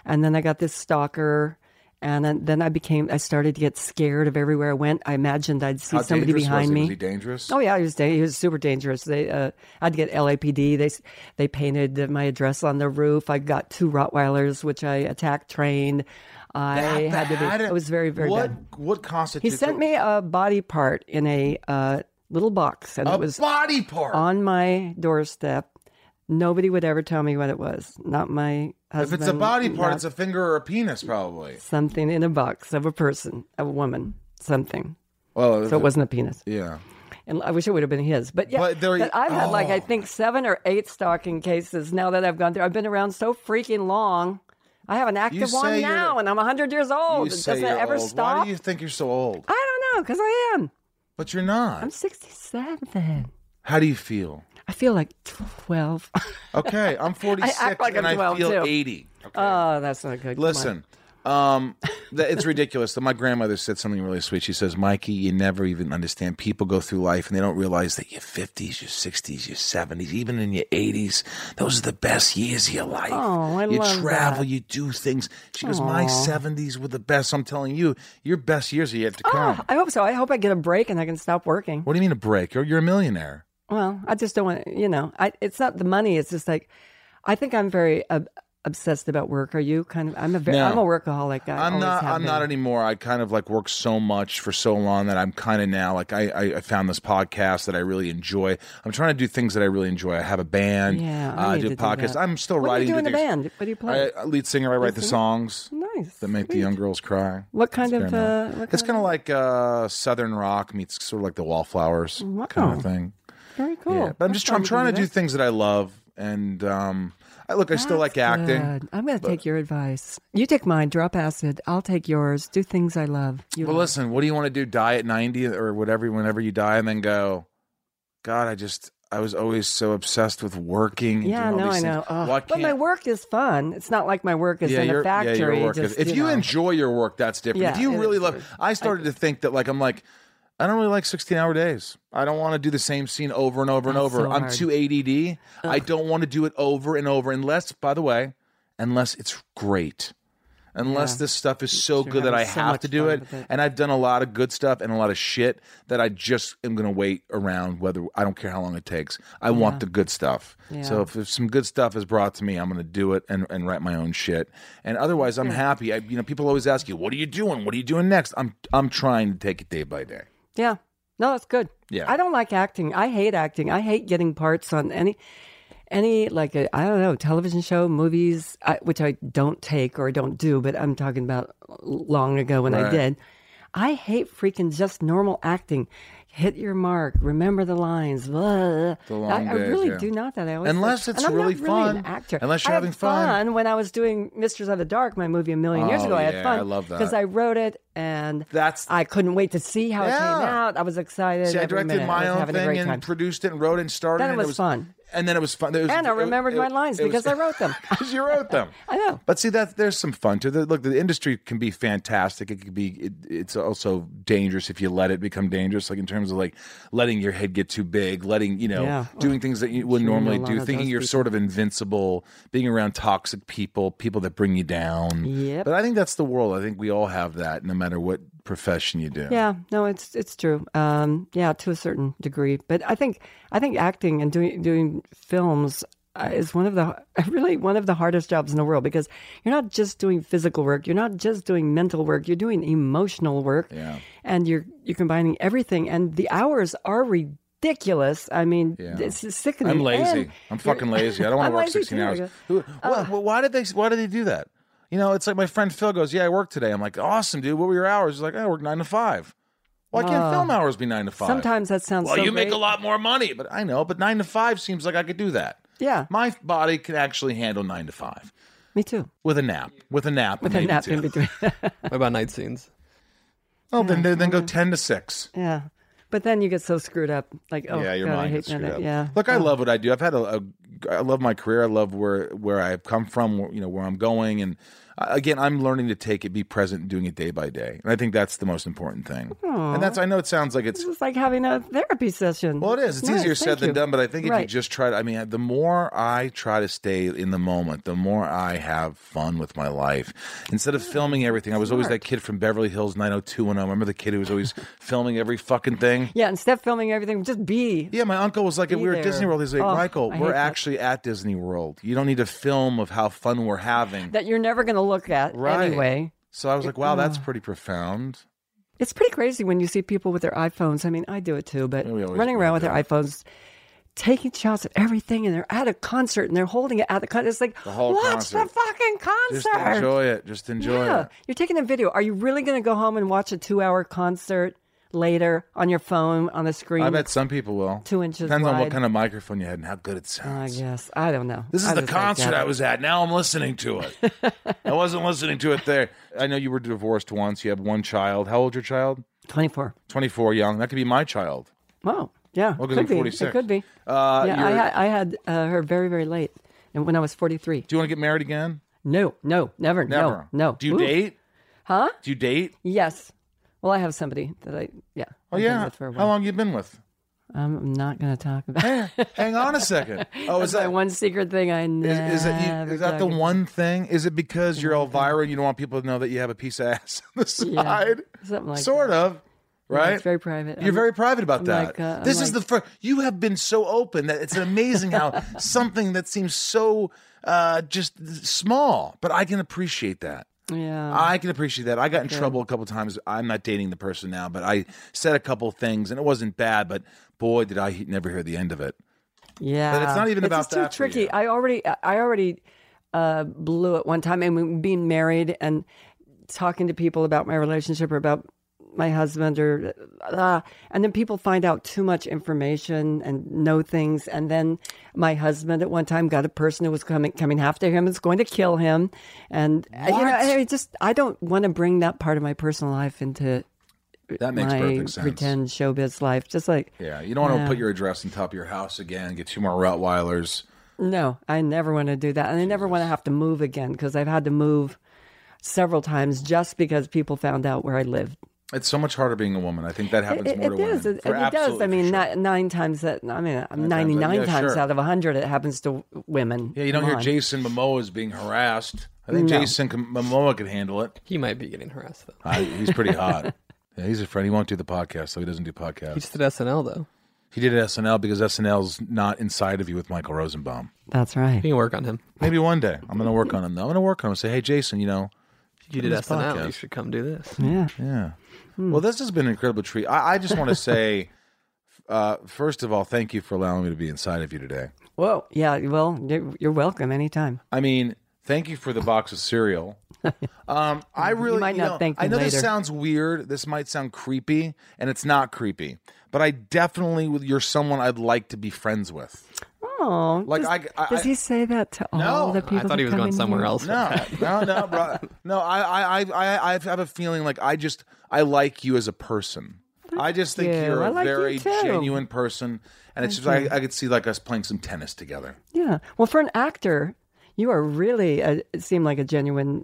and then I got this stalker. And then, then I became, I started to get scared of everywhere I went. I imagined I'd see How somebody dangerous behind was he? me. Was he dangerous? Oh yeah, he was. da- He was super dangerous. They, uh, I'd get L A P D. They, they painted my address on the roof. I got two Rottweilers, which I attack trained. I That had to bad? be. It was very, very what, bad. What He constitutes sent me a body part in a uh, little box, and a it was body part? on my doorstep. Nobody would ever tell me what it was. Not my if husband. it's a body part, not it's a finger or a penis, probably. something in a box of a person, a woman, something. Well, So it wasn't a penis. Yeah. And I wish it would have been his. But yeah, But there- but I've had like, I oh. think, seven or eight stalking cases now that I've gone through. I've been around so freaking long. I have an active say one you're- now, and I'm one hundred years old. You Does say it you're ever old. stop? Why do you think you're so old? I don't know, because I am. But you're not. I'm sixty-seven. How do you feel? I feel like twelve. Okay, I'm forty-six like and I'm I twelve, feel too. eighty. Okay. Oh, that's not good. Come on. Listen, um, that, it's ridiculous. My grandmother said something really sweet. She says, Mikey, you never even understand. People go through life and they don't realize that your fifties, your sixties, your seventies, even in your eighties, those are the best years of your life. Oh, I you love travel, that. you do things. She goes, my seventies were the best. I'm telling you, your best years are yet to come. Oh, I hope so. I hope I get a break and I can stop working. What do you mean a break? You're, you're a millionaire. Well, I just don't want, you know, I, it's not the money. It's just like, I think I'm very uh, obsessed about work. Are you kind of, I'm a, very, No. I'm a workaholic. I I'm always not. have I'm been. not anymore. I kind of like work so much for so long that I'm kind of now like I, I, I found this podcast that I really enjoy. I'm trying to do things that I really enjoy. I have a band. Yeah, I uh, need do to a do podcast. that. I'm still What writing. do you do in new a things. band? What do you play? I, lead singer. I write the songs Nice. that make the Sweet. young girls cry. What kind It's of, very uh, nice. what It's kind kind of like uh, southern rock meets sort of like the Wallflowers Wow. kind of thing. Very cool. Yeah, but I'm That's just I'm fun trying to do that. things that I love, and um, I look. I still like That's acting. good. I'm going to take your advice. You take mine, drop acid. I'll take yours. Do things I love. You Well, love. listen, what do you want to do? Die at ninety or whatever, whenever you die, and then go, God, I just, I was always so obsessed with working. And Yeah, doing all no, these I things. know. Oh, Why but my can't- work is fun. It's not like my work is yeah, in your- a factory. Yeah, your work is- just, if you, know. enjoy your work, that's different. Yeah, if you it really is. love, I started to think that, like, I'm like, I don't really like sixteen hour days. I don't want to do the same scene over and over and That's over. so I'm hard. too A D D. I don't want to do it over and over unless, by the way, unless it's great. Unless Yeah. this stuff is so You're good that I having so have much to do fun it. with it. And I've done a lot of good stuff and a lot of shit that I just am going to wait around whether I don't care how long it takes. I want the good stuff. Yeah. So if, if some good stuff is brought to me, I'm going to do it and, and write my own shit. And otherwise, I'm happy. I, you know, people always ask you, "What are you doing? What are you doing next?" I'm I'm trying to take it day by day. Yeah. No, that's good. Yeah. I don't like acting. I hate acting. I hate getting parts on any, any like a, I don't know, television show, movies, I, which I don't take or don't do, but I'm talking about long ago when I Right. did. I hate freaking just normal acting. Hit your mark. Remember the lines. Blah. The long I, I days, really yeah. do not that. I always Unless say- it's and I'm really not really fun. an actor. Unless you're I had having fun. when I was doing Mistress of the Dark, my movie a million years Oh, ago. I yeah, had fun. I love that. because I wrote it and That's- I couldn't wait to see how it Yeah. came out. I was excited. See, I every directed minute. I my was own having a thing great and time. produced it and wrote it and started Then it. it and was fun. And then it was fun. It was, And I it- remembered it- my lines it was- because I wrote them. Because you wrote them. I know. But see, that there's some fun to it. Look, the industry can be fantastic. It can be. It, it's also dangerous if you let it become dangerous. Like in terms of like letting your head get too big, letting you know, Yeah. doing things that you wouldn't Sure, normally a lot do, of thinking those you're people. sort of invincible, being around toxic people, people that bring you down. Yep. But I think that's the world. I think we all have that, no matter what profession you do. Yeah, no, it's it's true. Um, yeah, to a certain degree, but I think I think acting and doing doing films uh, is one of the really one of the hardest jobs in the world because you're not just doing physical work, you're not just doing mental work, you're doing emotional work, Yeah. and you're you're combining everything, and the hours are ridiculous. I mean, Yeah. it's sickening. I'm lazy. And I'm you're- fucking lazy. I don't want I'm to work lazy sixteen too. hours. Who, why, why did they? Why did they do that? You know, it's like my friend Phil goes, "Yeah, I work today." I'm like, "Awesome, dude. What were your hours?" He's like, "I work nine to five." Why can't film hours be nine to five? Sometimes that sounds Well, so you make great. a lot more money, but I know. But nine to five seems like I could do that. Yeah, My body can actually handle nine to five me too. with a nap. With a nap. With a maybe nap two. in between. What about night scenes? Oh, then then then go ten to six. Yeah. But then you get so screwed up. Like, oh, yeah, your God, I mind hate gets screwed that. up. Yeah. Look, I Oh. love what I do. I've had a, a, I love my career. I love where where I've come from. You know, where I'm going, and again, I'm learning to take it, be present, and doing it day by day. And I think that's the most important thing. Aww. And that's, I know it sounds like it's... It's like having a therapy session. Well, it is. It's nice, easier said than you. done, but I think if right. you just try to... I mean, the more I try to stay in the moment, the more I have fun with my life. Instead of filming everything, I was always that kid from Beverly Hills nine oh two one oh. Remember the kid who was always filming every fucking thing? Yeah, instead of filming everything, just be. Yeah, my uncle was like, Be we were there. at Disney World. He's like, Oh, Michael, I we're hate that. actually at Disney World. You don't need a film of how fun we're having. That you're never going to look at Right. anyway. So I was like, wow, that's pretty profound. It's pretty crazy when you see people with their iPhones. I mean, I do it too, but Yeah, we always running do around with their that. iPhones, taking shots of everything, and they're at a concert and they're holding it at the concert. It's like, The whole watch concert. the fucking concert. Just enjoy it. Just enjoy yeah, it. you're taking a video. Are you really going to go home and watch a two-hour concert later on your phone on the screen? I bet some people will. Two inches Depends on what wide. kind of microphone you had and how good it I sounds. guess. I don't know. This is I the just like concert that. I was at. Now I'm listening to it. I wasn't listening to it there. I know you were divorced once. You have one child. How old's your child? twenty-four. twenty-four, young. That could be my child. Oh, yeah. Well, 'cause could I'm be. forty-six. It could be. Uh, yeah, I you're- had, I had uh, her very, very late, and when I was forty-three. Do you want to get married again? No, no, never, Never. no, no. Do you Ooh. date? Huh? Do you date? Yes. Well, I have somebody that I, yeah. Oh, I've been yeah. with for a How while. long you been with? I'm not going to talk about it. Hang on a second. Oh, is That's my that one secret thing I never is, is that you, is that the talk about. one thing? Is it because you're Elvira and you don't want people to know that you have a piece of ass on the Yeah, side? something like sort that. of, Yeah, right? it's very private. You're I'm- very private about I'm that. like, uh, I'm this is like- the first. You have been so open that it's amazing how something that seems so uh, just small, but I can appreciate that. Yeah. I can appreciate that. I got in trouble a couple times. I'm not dating the person now, but I said a couple things, and it wasn't bad. But boy, did I he- never hear the end of it. Yeah, But it's not even about just that too for tricky. you. I already, I already uh, blew it one time, and when being married and talking to people about my relationship or about my husband, or uh, and then people find out too much information and know things, and then my husband at one time got a person who was coming coming after him, and was going to kill him, and uh, you know, What? I just I don't want to bring that part of my personal life into That makes my perfect sense. pretend showbiz life. Just like Yeah, you don't want Yeah. to put your address on top of your house again. Get two more Rottweilers. No, I never want to do that. And I never want to have to move again, because I've had to move several times just because people found out where I lived. It's so much harder being a woman. I think that happens It, more it to is. women. It, For it does. absolutely, I mean, for sure. ni- nine times that. I mean, I'm times, ninety-nine yeah, times sure. out of one hundred it happens to women. Yeah, you don't Come hear on. Jason Momoa is being harassed. I think No. Jason can, Momoa could handle it. He might be getting harassed though. I, he's pretty hot. Yeah, he's a friend. He won't do the podcast, so he doesn't do podcasts. He just did S N L though. He did S N L because S N L's not inside of you with Michael Rosenbaum. That's right. You can work on him. Maybe one day. I'm going to work on him, though. I'm going to work on him and say, hey, Jason, you know, You did this S N L. podcast. You should come do this. Yeah. yeah. Well, this has been an incredible treat. I, I just want to say, uh, first of all, thank you for allowing me to be inside of you today. Whoa. Yeah. Well, you're, you're welcome anytime. I mean, thank you for the box of cereal. Um, I really, might not know, thank I me know this later. sounds weird. This might sound creepy, and it's not creepy. But I definitely, you're someone I'd like to be friends with. Oh, Like, does, I- I- does he say that to all No, the people? I thought he that was come going in somewhere here? else. with No, that. no, no, bro. No, I, I, I, I, I have a feeling like I just, I like you as a person. I just think you. you're I a like you very too. genuine person, and it's just I, I could see like us playing some tennis together. Yeah. Well, for an actor, you are really a, it seemed like a genuine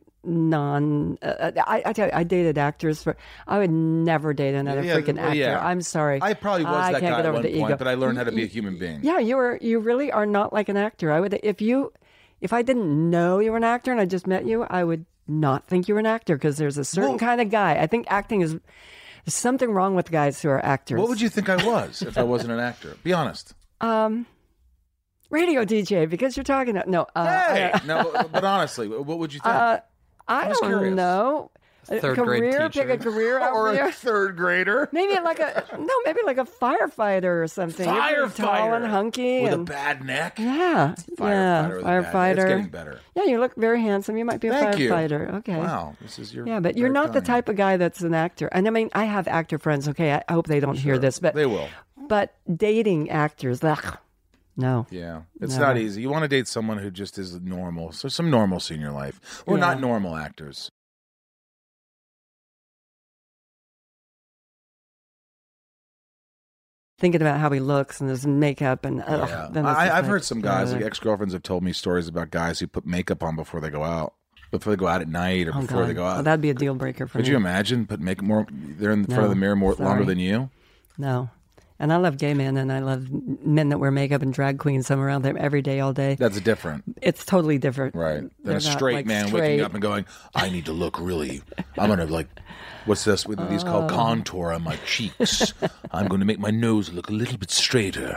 non. Uh, I, I tell you, I dated actors for. I would never date another Yeah, freaking well, actor. yeah. I'm sorry. I probably was I that can't guy get at over one the point, ego. but I learned how to be a human being. Yeah, you were. You really are not like an actor. I would if you, if I didn't know you were an actor and I just met you, I would not think you were an actor, because there's a certain Well- kind of guy. I think acting is. There's something wrong with guys who are actors. What would you think I was if I wasn't an actor? Be honest. Radio D J, because you're talking. To, no. Uh, Hey, no, but, but honestly, what would you think? Uh, I just don't curious. know. A Third grade career, teacher. pick a career out or there. a third grader Maybe like a no, maybe like a firefighter or something. You're pretty tall and hunky, with and a bad neck. yeah, Firefighter yeah, with a bad neck. firefighter. It's getting better. Yeah, you look very handsome. You might be a Thank you. firefighter. Okay. Wow, this is your Yeah, but you're very not the kind. type of guy that's an actor. And I mean, I have actor friends. Okay, I, I hope they don't hear this, but They will. But dating actors, ugh, no. Yeah, it's No. not easy. You want to date someone who just is normal. So some normalcy in your life. We're Yeah. not normal actors. Thinking about how he looks and his makeup and ugh, Yeah. then it's I, just I've like, heard some guys, uh, like ex girlfriends, have told me stories about guys who put makeup on before they go out. before they go out at night or Oh, before God. they go out. Oh, that'd be a deal breaker for Could me. you imagine? But make more. They're in front No, of the mirror more sorry. longer than you. No. And I love gay men, and I love men that wear makeup and drag queens. I'm around them every day, all day. That's different, It's totally different. right? Than They're a not, straight like, man straight. waking up and going, "I need to look really. I'm gonna like, what's this? What are these called? Oh. Contour on my cheeks. I'm going to make my nose look a little bit straighter."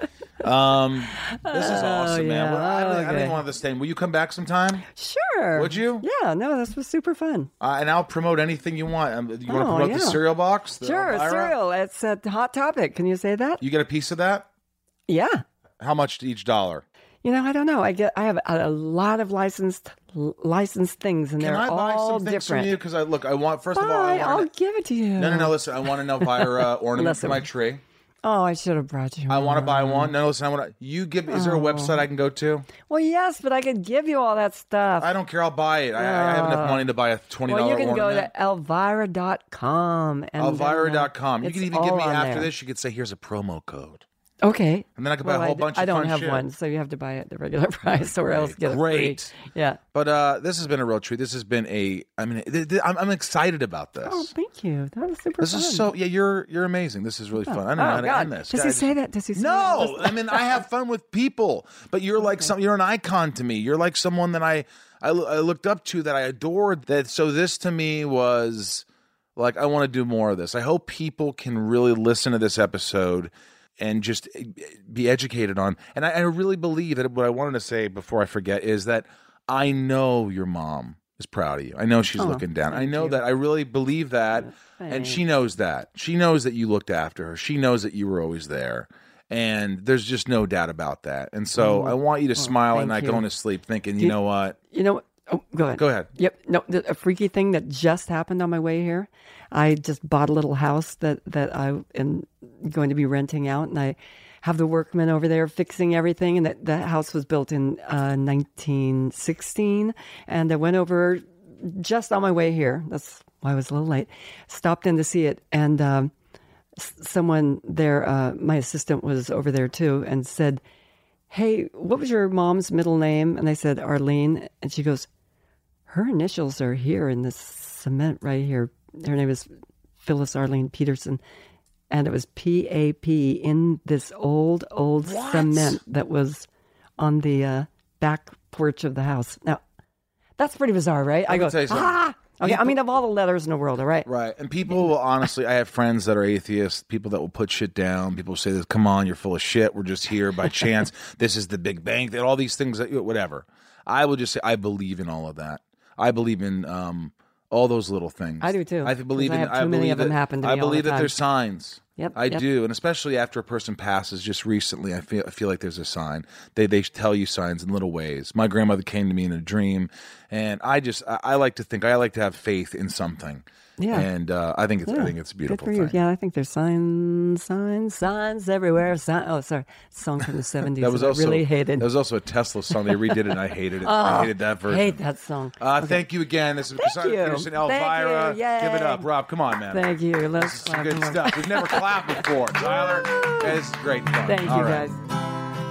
Um, this is awesome, man. yeah. Well, I, don't, I don't Okay. even want this thing. Will you come back sometime? Sure. Would you? Yeah, no, this was super fun. Uh, and I'll promote anything you want. Um, you want to Oh, promote the yeah. cereal box? The Sure, Elvira? cereal. It's a hot topic. Can you say that? You get a piece of that? Yeah. How much to each dollar? You know, I don't know. I get, I have a, a lot of licensed licensed things, and Can they're I buy all some things different. from you? Because I look, I want first of all, Bye, I I'll want. give it to you. No, no, no. Listen, I want an Elvira ornament for Listen. my tree. Oh, I should have brought you. I want to one. buy one. No, listen, I want to. You give. Is there a website I can go to? Well, yes, but I could give you all that stuff. I don't care. I'll buy it. I, I have enough money to buy a twenty dollar well, you can ornament. go to elvira dot com. And Elvira dot then, uh, com. You it's can even give all me on after there. this. You could say, "Here's a promo code," Okay. and then I could buy Well, a whole I, bunch I of don't fun have shit. one, so you have to buy it at the regular price, or else get it Great. free. Yeah. But uh, this has been a real treat. This has been a. I mean, th- th- I'm, I'm excited about this. Oh, thank you. That was super This fun. is so. Yeah, you're you're amazing. This is really fun. I don't know Oh, how to God. end this. Does he Guys, say that? Does he say No, that? I mean I have fun with people, but you're like some. You're an icon to me. You're like someone that I, I I looked up to, that I adored. That so this to me was like I want to do more of this. I hope people can really listen to this episode and just be educated on. And I, I really believe that what I wanted to say before I forget is that I know your mom is proud of you. I know she's Oh, looking down. I thank know you. that. I really believe that. And she knows that. She knows that you looked after her. She knows that you were always there. And there's just no doubt about that. And so I want you to smile at thank night you. going to sleep thinking, you you- know what? You know, oh, go ahead. Go ahead. Yep. No, the, a freaky thing that just happened on my way here. I just bought a little house that, that I am going to be renting out, and I have the workmen over there fixing everything. And that, that house was built in uh, nineteen sixteen. And I went over just on my way here. That's why I was a little late. Stopped in to see it. And um, s- someone there, uh, my assistant was over there too, and said, "Hey, what was your mom's middle name?" And I said, "Arlene." And she goes, "Her initials are here in this cement right here. Her name is Phyllis Arlene Peterson." And it was P A P in this old, old cement that was on the uh, back porch of the house. Now, that's pretty bizarre, right? I me go, tell you something. ah! Okay, I People- mean, of all the letters in the world, all right? Right. And people will honestly, I have friends that are atheists, people that will put shit down. People say this, come on, you're full of shit. We're just here by chance. This is the Big Bang. All these things, that, whatever. I will just say, I believe in all of that. I believe in um, all those little things. I do, too, I th- believe 'cause I in. have I too many believe of them that, happen to I me all believe the that time. there's signs. Yep, I yep. do, and especially after a person passes just recently, I feel I feel like there's a sign. They they tell you signs in little ways. My grandmother came to me in a dream, and I just I, I like to think I like to have faith in something. Yeah. and uh, I think it's I Yeah, think it's a beautiful Good for you. thing. Yeah, I think there's signs, signs, signs everywhere. Sign- oh, sorry. Song from the seventies That was that also I really hated. That was also a Tesla song. They redid it, and I hated it. I hated that I version. hate that song. Uh, Thank you again. This is Thank Cassandra you. Peterson, Thank Elvira. you. Yay. Give it up, Rob. Come on, man. Thank you. Let's This is some clap good more. stuff. We've never clapped before, Tyler. This is great fun. Thank you, All right. guys.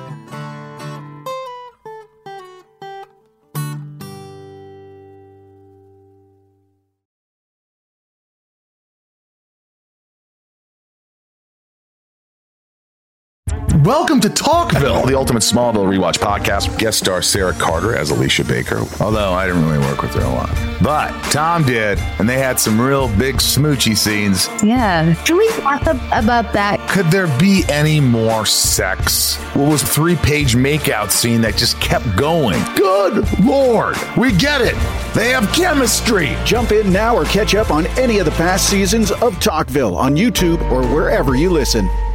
Welcome to Talkville, the ultimate Smallville rewatch podcast. Guest star Sarah Carter as Alicia Baker, although I didn't really work with her a lot. But Tom did, and they had some real big smoochy scenes. Yeah. Can we talk ab- about that? Could there be any more sex? What was a three-page makeout scene that just kept going? Good Lord, we get it. They have chemistry. Jump in now or catch up on any of the past seasons of Talkville on YouTube or wherever you listen.